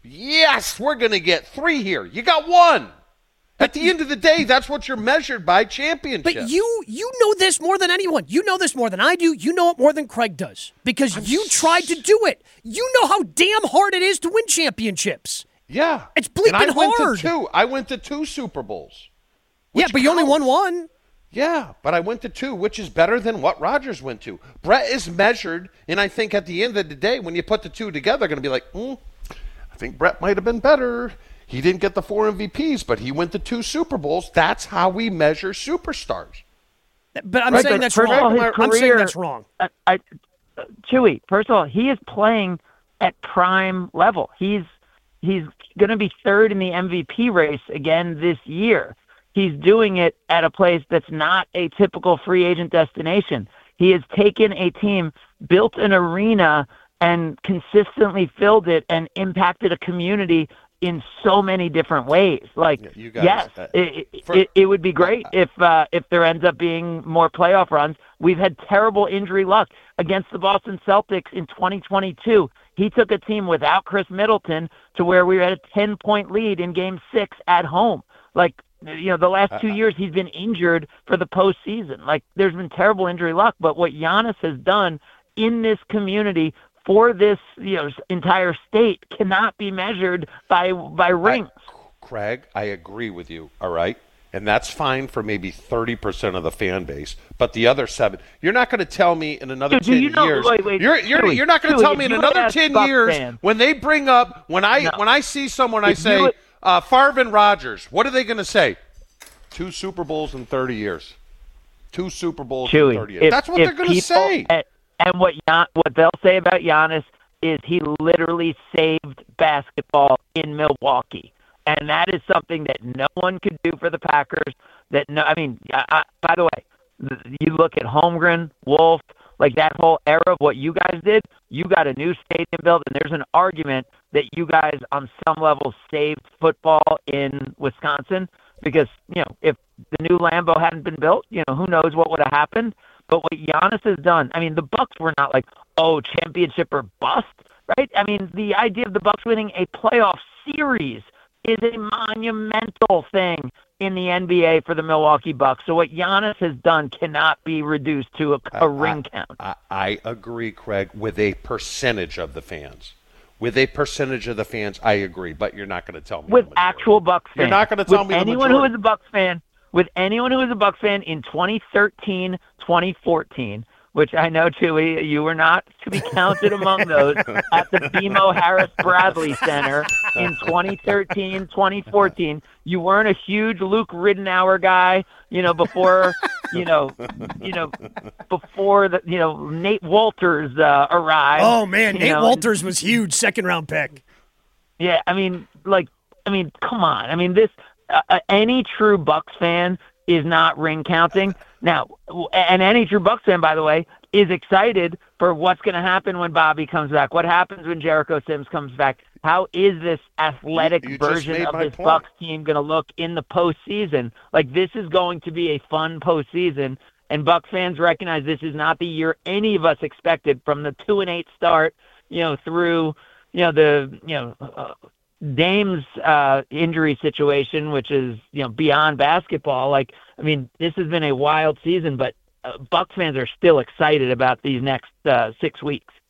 yes, we're going to get three here. You got one. At the end of the day, that's what you're measured by, championship. But you you know this more than anyone. You know this more than I do. You know it more than Craig does because you tried to do it. You know how damn hard it is to win championships. Yeah. It's bleeping and I went hard. to two. I went to two Super Bowls. Yeah, which but you only won counts. one. Yeah, but I went to two, which is better than what Rodgers went to. Brett is measured, and I think at the end of the day, when you put the two together, going to be like, mm, I think Brett might have been better. He didn't get the four M V Ps, but he went to two Super Bowls. That's how we measure superstars. But I'm Right, saying but that's first of wrong. all, his I'm saying career- that's wrong. I, I, Chewy, first of all, he is playing at prime level. He's he's going to be third in the M V P race again this year. He's doing it at a place that's not a typical free agent destination. He has taken a team, built an arena, and consistently filled it and impacted a community in so many different ways. Like, Yeah, you guys, yes, uh, it, it, for- it, it would be great if uh, if there ends up being more playoff runs. We've had terrible injury luck against the Boston Celtics in twenty twenty-two. He took a team without Chris Middleton to where we were at a ten-point lead in Game Six at home. Like, you know, the last two years he's been injured for the postseason. Like, there's been terrible injury luck. But what Giannis has done in this community for this, you know, entire state cannot be measured by by rings. I, Craig, I agree with you, all right? And that's fine for maybe thirty percent of the fan base. But the other seven, you're not going to tell me in another Dude, do ten you know- years. wait, wait, you're you're, Chewy, you're not going to Chewy, tell if me in you another ask ten Bucs years fans- when they bring up, when I No. when I see someone, I If say, you- uh, Favre and Rodgers, what are they going to say? Two Super Bowls in thirty years. Two Super Bowls in Chewy, thirty years. if- That's what if they're going to people- say. And, and what Gian, what they'll say about Giannis is he literally saved basketball in Milwaukee, and that is something that no one could do for the Packers. That no, I mean, I, I, by the way, th- you look at Holmgren, Wolf, like that whole era of what you guys did. You got a new stadium built, and there's an argument that you guys, on some level, saved football in Wisconsin. Because, you know, if the new Lambeau hadn't been built, you know, who knows what would have happened. But what Giannis has done, I mean, the Bucks were not like, oh, championship or bust, right? I mean, the idea of the Bucks winning a playoff series is a monumental thing in the N B A for the Milwaukee Bucks. So what Giannis has done cannot be reduced to a, a ring count. I, I agree, Craig, with a percentage of the fans. With a percentage of the fans, I agree, but you're not going to tell me. With the majority. actual Bucks fans. You're not going to tell with me the anyone who majority. is a Bucks fan, with anyone who is a Bucks fan in twenty thirteen, twenty fourteen, which I know, Chewy, you were not to be counted among those, at the B M O Harris Bradley Center in twenty thirteen, twenty fourteen. You weren't a huge Luke Ridenour guy, you know, before, you know, you know, before the, you know, Nate Walters uh, arrived. Oh man, you Nate know, Walters was huge, second round pick. Yeah, I mean, like, I mean, come on. I mean, this uh, uh, any true Bucks fan is not ring counting now, w- and any true Bucks fan, by the way, is excited for what's going to happen when Bobby comes back. What happens when Jericho Sims comes back? How is this athletic You- you just version made of my this point. Bucks team going to look in the postseason? Like, this is going to be a fun postseason, and Bucks fans recognize this is not the year any of us expected from the two and eight start, you know, through, you know, the, you know, uh, Dame's uh, injury situation, which is, you know, beyond basketball. Like, I mean, this has been a wild season, but uh, Bucks fans are still excited about these next uh, six weeks.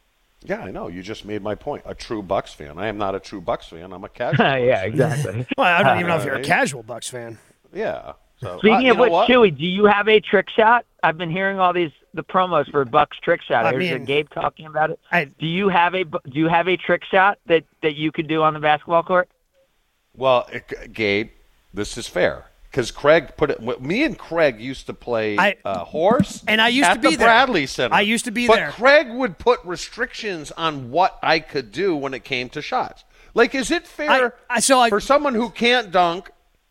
Yeah, I know. You just made my point. A true Bucks fan. I am not a true Bucks fan. I'm a casual. Yeah, exactly. Well, I don't even know if you're a Right. casual Bucks fan. Yeah. So, Speaking uh, of you which, know what? Chewy, do you have a trick shot? I've been hearing all these the promos for Bucks trick shot. I There's mean, Gabe talking about it. I- do you have a do you have a trick shot that, that you could do on the basketball court? Well, it, Gabe, this is fair because Craig put it. Me and Craig used to play I- uh, horse, and I used at to be the there. Bradley Center. I used to be but there. Craig would put restrictions on what I could do when it came to shots. Like, is it fair I- I- so I- for someone who can't dunk?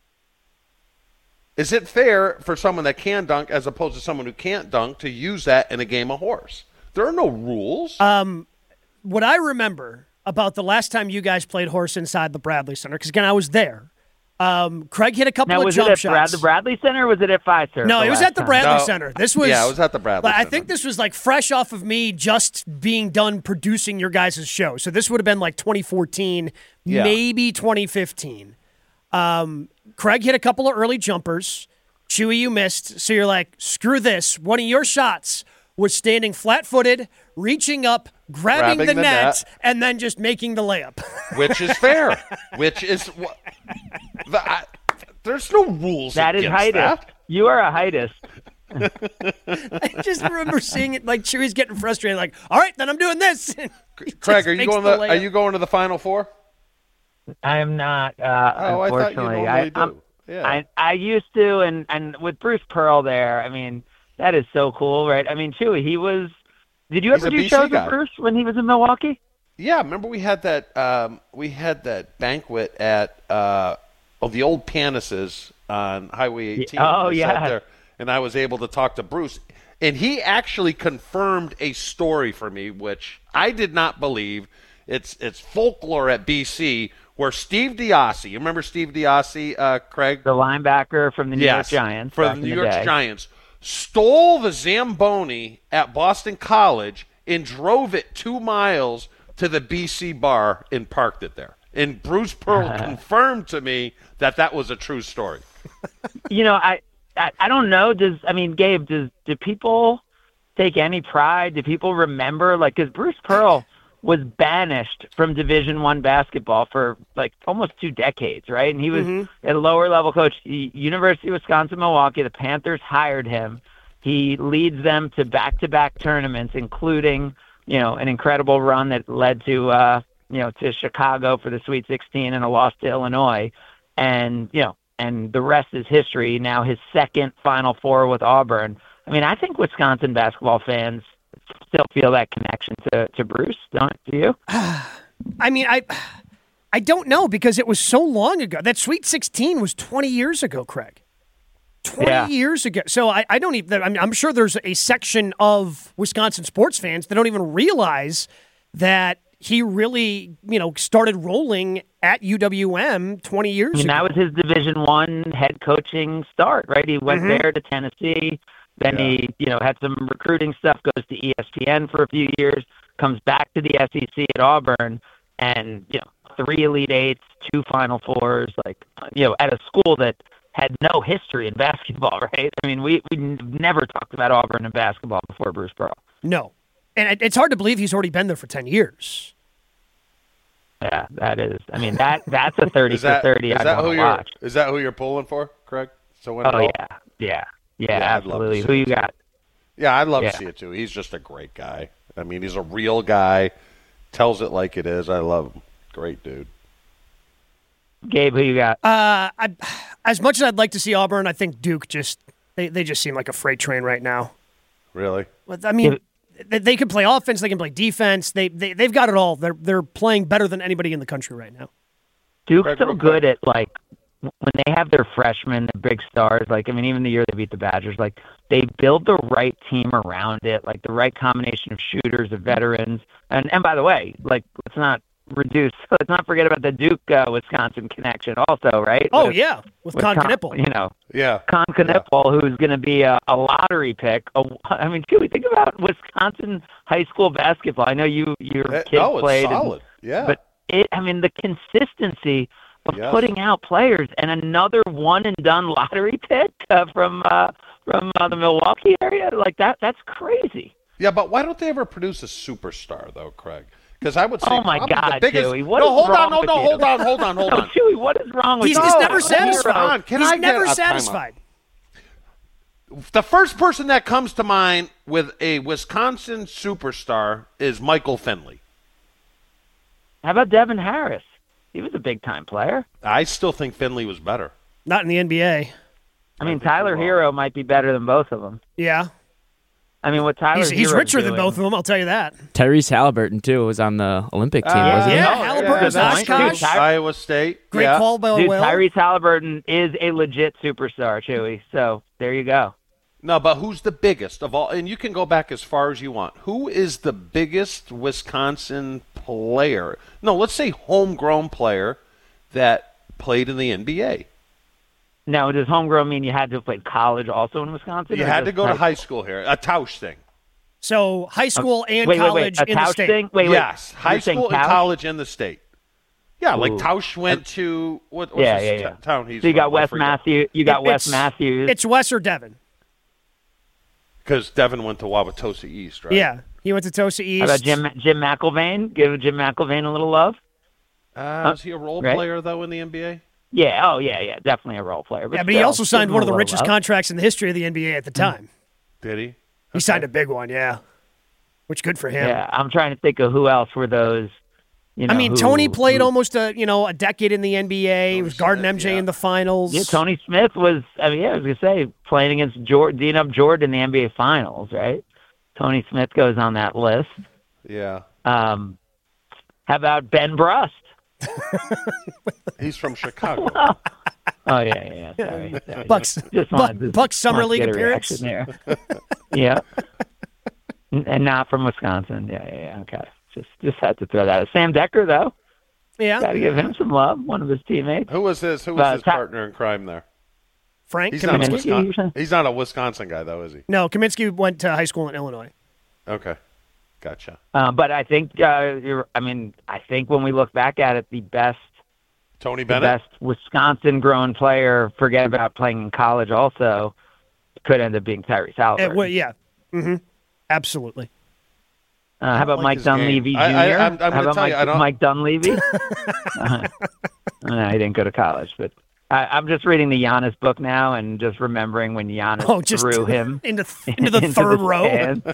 Is it fair for someone that can dunk as opposed to someone who can't dunk to use that in a game of horse? There are no rules. Um, what I remember about the last time you guys played horse inside the Bradley Center, because again I was there. Um, Craig hit a couple Now, of was jump it at shots. Brad, the Bradley Center or was it at Pfizer? No, the it was last at the time? Bradley No. Center. This was Yeah, it was at the Bradley I Center. think this was like fresh off of me just being done producing your guys' show. So this would have been like twenty fourteen, Yeah. maybe twenty fifteen. Um, Craig hit a couple of early jumpers. Chewy, you missed. So you're like, screw this. One of your shots was standing flat-footed, reaching up, grabbing, Grabbing the, the net, net. and then just making the layup. Which is fair. Which is what the, I, there's no rules. That is against heightist. that. You are a heightist. I just remember seeing it like Chewy's getting frustrated, like, all right, then I'm doing this. He Craig, just are you makes going? the To, are layup. you going to the Final Four? I am not, uh, Oh, I thought you unfortunately. normally I, do. I'm- Yeah. I I used to, and, and with Bruce Pearl there, I mean, that is so cool, right? I mean, Chewy, he was. Did you He's ever a do B C shows guy. with Bruce when he was in Milwaukee? Yeah, remember we had that um, we had that banquet at uh, oh, the old Panases on Highway eighteen. Oh, I sat yeah. there, and I was able to talk to Bruce, and he actually confirmed a story for me, which I did not believe. It's it's folklore at B C where Steve Diassi, you remember Steve Diassi, uh, Craig? The linebacker from the New Yes, York Giants. for back the in New the York day. Giants, stole the Zamboni at Boston College and drove it two miles to the B C bar and parked it there. And Bruce Pearl confirmed to me that that was a true story. You know, I, I I don't know. Does I mean, Gabe? Does do people take any pride? Do people remember? Like, because Bruce Pearl was banished from Division One basketball for like almost two decades, right? And he was Mm-hmm. a lower level coach. The University of Wisconsin Milwaukee. The Panthers hired him. He leads them to back-to-back tournaments, including you know an incredible run that led to uh, you know to Chicago for the Sweet sixteen and a loss to Illinois, and you know. And the rest is history. Now his second Final Four with Auburn. I mean, I think Wisconsin basketball fans still feel that connection to, to Bruce, don't do you? I mean, I I don't know because it was so long ago. That Sweet sixteen was twenty years ago, Craig. twenty Yeah. years ago. So I, I don't even, I'm, I'm sure there's a section of Wisconsin sports fans that don't even realize that he really, you know, started rolling at U W M twenty years I mean, ago. that was his Division One head coaching start, right? He went Mhm. there to Tennessee. Then he, you know, had some recruiting stuff, goes to E S P N for a few years, comes back to the S E C at Auburn, and, you know, three Elite Eights, two Final Fours, like, you know, at a school that had no history in basketball, right? I mean, we, we never talked about Auburn in basketball before Bruce Pearl. No. And it- it's hard to believe he's already been there for ten years. Yeah, that is. I mean, that that's a thirty Is that, for thirty is I'd that want who to you're watch. is that who you're pulling for, Craig? So win it Oh, all? yeah. Yeah. Yeah, Yeah, I'd love to absolutely. see Who it you too. got? Yeah, I'd love Yeah. to see it too. He's just a great guy. I mean, he's a real guy. Tells it like it is. I love him. Great dude. Gabe, who you got? Uh, I, as much as I'd like to see Auburn, I think Duke just, they, they just seem like a freight train right now. Really? But, I mean, they, they can play offense, they can play defense. They, they, they've got it all. They're, they're playing better than anybody in the country right now. Duke's Craig, so real good quick. at, like, when they have their freshmen, the big stars, like, I mean, even the year they beat the Badgers, like, they build the right team around it, like the right combination of shooters, of veterans. And, and by the way, like, let's not reduce, let's not forget about the Duke-Wisconsin connection also, right? Oh, With- yeah, with, with Con Con- Knippel. You know, Yeah. Con Knippel, who's going to be a, a lottery pick. A, I mean, too, we think about Wisconsin high school basketball. I know you, your Eh, kid no, it's played. and- solid. Yeah. But it, I mean, the consistency of Yes. putting out players and another one and done lottery pick uh, from uh, from uh, the Milwaukee area, like that, that's crazy. Yeah, but why don't they ever produce a superstar though, Craig? Because I would say Oh my probably God, the biggest. Chewy, what no, is hold wrong on, no, with no, you? hold on, hold on, hold No, on. Chewy, what is wrong with He's, you? he's No, never hold on. satisfied. Can he's I get never a timeout? satisfied. The first person that comes to mind with a Wisconsin superstar is Michael Finley. How about Devin Harris? He was a big-time player. I still think Finley was better. Not in the N B A. I mean, Tyler Hero might be better than both of them. Yeah. I mean, what Tyler He's, he's Hero's richer than doing- both of them, I'll tell you that. Tyrese Halliburton, too, was on the Olympic team, Uh, wasn't yeah, he? Halliburton's yeah, Oshkosh. that's fine. Iowa State. Great yeah. call by Dude, Will. Tyrese Halliburton is a legit superstar, Chewy. So there you go. No, but who's the biggest of all? And you can go back as far as you want. Who is the biggest Wisconsin player? No, let's say homegrown player that played in the N B A. Now, does homegrown mean you had to have played college also in Wisconsin? You or had to just go to high- high school here. A Tausch thing. So high school and wait, wait, college wait. A in the Tausch state. thing? Wait, wait. yes, high You're saying school and Tausch? college in the state. Yeah, like Ooh. Tausch went to what? What's Yeah, this yeah, t- yeah. town he's So you got from? I Wes forget. Matthews. You got It- Wes it's- Matthews. It's Wes or Devin. Because Devin went to Wauwatosa East, right? Yeah. He went to Tosa East. How about Jim Jim McElvain? Give Jim McElvain a little love. Uh, is he a role Right. player though in the N B A? Yeah. Oh, yeah, yeah. Definitely a role player. But Yeah, but he still, also signed give him one a of the little richest love. contracts in the history of the N B A at the time. Did he? He signed a big one, yeah. Which good for him. Yeah, I'm trying to think of who else were those. You know, I mean, who- Tony played who- almost a you know a decade in the N B A. He was guarding Smith, M J yeah. in the finals. Yeah, Tony Smith was. I mean, yeah, I was gonna say playing against Jordan, D Up Jordan in the N B A Finals, right? Tony Smith goes on that list. Yeah. Um, how about Ben Brust? He's from Chicago. Oh yeah, yeah. yeah. Sorry, sorry. Bucks, Just Buck, wanted to- Bucks Summer wanted to League get a appearance. reaction there. Yeah, N- and not from Wisconsin. Yeah, yeah, yeah. Okay, just just had to throw that. out. Sam Decker, though, Yeah, got to give him some love. One of his teammates. Who was his? Who was Uh, his Ty- partner in crime there? Frank He's not, a Kaminsky. Kaminsky. Wisconsin, he's not a Wisconsin guy, though, is he? No, Kaminsky went to high school in Illinois. Okay, gotcha. Uh, but I think, uh, you're, I mean, I think when we look back at it, the best, Tony the Bennett. best Wisconsin-grown player, forget about playing in college, also could end up being Tyrese Halliburton. Uh, well, yeah, mm-hmm. Absolutely. Uh, how about like Mike his game. Dunleavy Junior? I- I- I'm- I'm how gonna about tell Mike, you, I don't- Mike Dunleavy? uh, no, he didn't go to college, but I, I'm just reading the Giannis book now and just remembering when Giannis Oh, just threw him into into the third row.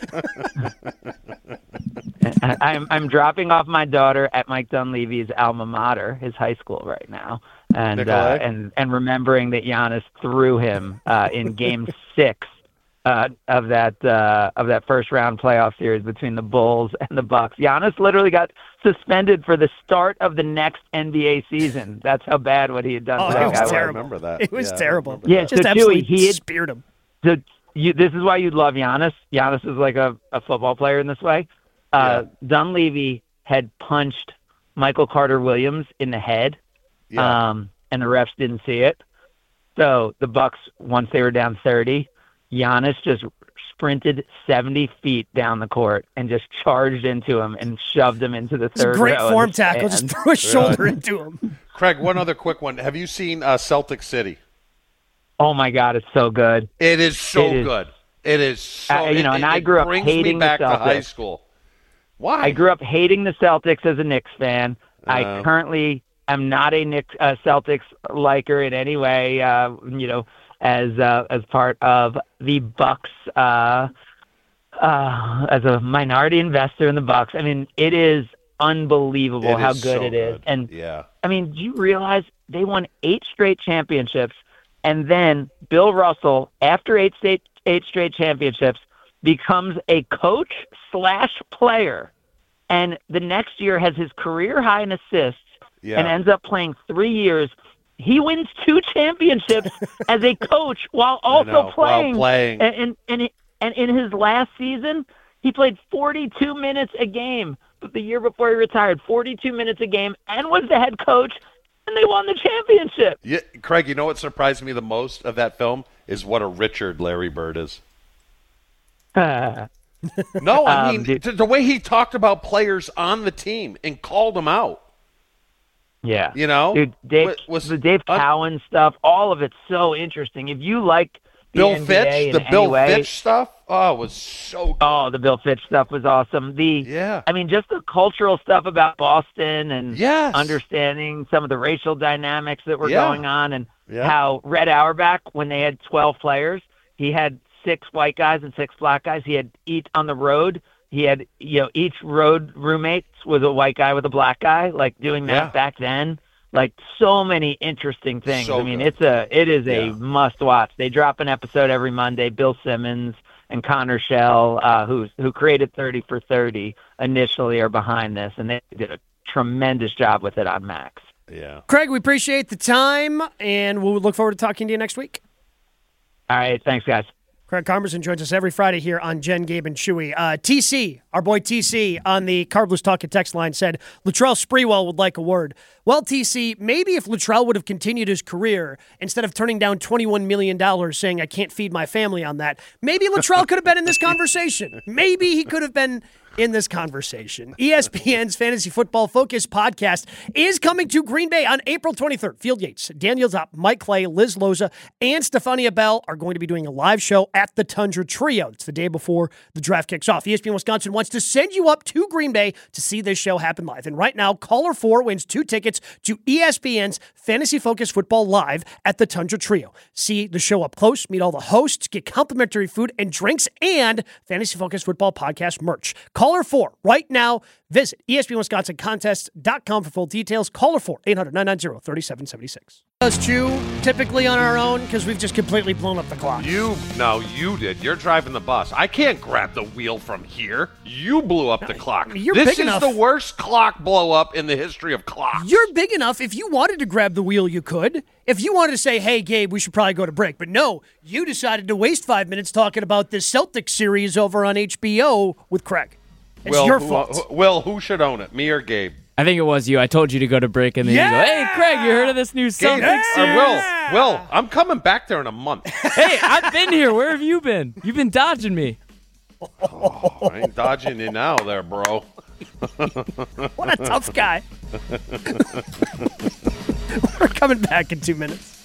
I, I'm I'm dropping off my daughter at Mike Dunleavy's alma mater, his high school, right now, and uh, Nicolay? and and remembering that Giannis threw him uh, in Game Six uh, of that uh, of that first round playoff series between the Bulls and the Bucks. Giannis literally got suspended for the start of the next N B A season. That's how bad what he had done. Oh, to it that was guy I terrible. remember that. It was Yeah, I terrible. remember Yeah, that. Just so absolutely Chewy, he had- speared him. So you, this is why you'd love Giannis. Giannis is like a, a football player in this way. Uh, Dunleavy had punched Michael Carter Williams in the head, Yeah. um, and the refs didn't see it. So the Bucks, once they were down thirty, Giannis just sprinted seventy feet down the court and just charged into him and shoved him into the It's a third great row of form the tackle. stand. Just threw his shoulder into him. Craig, one other quick one. Have you seen uh, Celtic City? Oh my God, it's so good. It is so It is. good. It is so. Uh, you know, it, and it, I it grew up brings hating me back the to high Celtics. school. Why? I grew up hating the Celtics as a Knicks fan. I Uh. currently am not a Knicks uh, Celtics liker in any way. Uh, you know, as uh, as part of the Bucks, uh, uh, as a minority investor in the Bucks. I mean, it is unbelievable It how is good so it is. good. And yeah. I mean, do you realize they won eight straight championships, and then Bill Russell, after eight state eight straight championships, becomes a coach slash player, and the next year has his career high in assists, Yeah. and ends up playing three years. He wins two championships as a coach while also know, while playing. playing. And and and, it, and in his last season, he played forty-two minutes a game. But the year before he retired, forty-two minutes a game, and was the head coach, and they won the championship. Yeah, Craig, you know what surprised me the most of that film is what a Richard Larry Bird is. Uh, No, I Um, mean dude- th- the way he talked about players on the team and called them out. yeah. You know, Dude, Dave, Wa- was the Dave un- Cowan stuff, all of it's so interesting. If you like Bill N B A Fitch, in the any Bill way. Fitch stuff. Oh, it was so good. Oh, the Bill Fitch stuff was awesome. The yeah, I mean, just the cultural stuff about Boston and yes. understanding some of the racial dynamics that were Yeah. going on, and Yeah. how Red Auerbach, when they had twelve players, he had six white guys and six black guys. He had each on the road. He had, you know, each road roommate was a white guy with a black guy, like doing that Yeah. back then. Like so many interesting things. So I mean, good. it's a it is a Yeah. must watch. They drop an episode every Monday. Bill Simmons and Connor Shell, uh, who who created thirty for thirty initially, are behind this, and they did a tremendous job with it on Max. Yeah. Craig, we appreciate the time, and we'll look forward to talking to you next week. All right, thanks, guys. Craig Carmerson joins us every Friday here on Jen, Gabe, and Chewy. Uh, T C, our boy T C, on the Carbless Talking text line said, Latrell Sprewell would like a word. Well, T C, maybe if Latrell would have continued his career, instead of turning down twenty-one million dollars saying, I can't feed my family on that, maybe Latrell could have been in this conversation. Maybe he could have been in this conversation. E S P N's Fantasy Football Focus podcast is coming to Green Bay on April twenty-third. Field Yates, Daniel Zopp, Mike Clay, Liz Loza, and Stefania Bell are going to be doing a live show at the Tundra Trio. It's the day before the draft kicks off. E S P N Wisconsin wants to send you up to Green Bay to see this show happen live. And right now, caller four wins two tickets to E S P N's Fantasy Focus Football Live at the Tundra Trio. See the show up close, meet all the hosts, get complimentary food and drinks, and Fantasy Focus Football podcast merch. Caller four right now. Visit E S P N Wisconsin Contest dot com for full details. Caller four, eight hundred, nine nine zero, three seven seven six. Us two, typically on our own, because we've just completely blown up the clock. You, no, you did. You're driving the bus. I can't grab the wheel from here. You blew up the clock. You're this big is enough. the worst clock blow up in the history of clocks. You're big enough. If you wanted to grab the wheel, you could. If you wanted to say, hey, Gabe, we should probably go to break. But no, you decided to waste five minutes talking about this Celtics series over on H B O with Craig. It's Will, your who, fault. who- Will, who should own it, me or Gabe? I think it was you. I told you to go to break, and then Yeah! you go, hey, Craig, you heard of this new Gabe Celtics or series? Will, Will, I'm coming back there in a month. Hey, I've been here. Where have you been? You've been dodging me. Oh, I ain't dodging you now there, bro. What a tough guy. We're coming back in two minutes.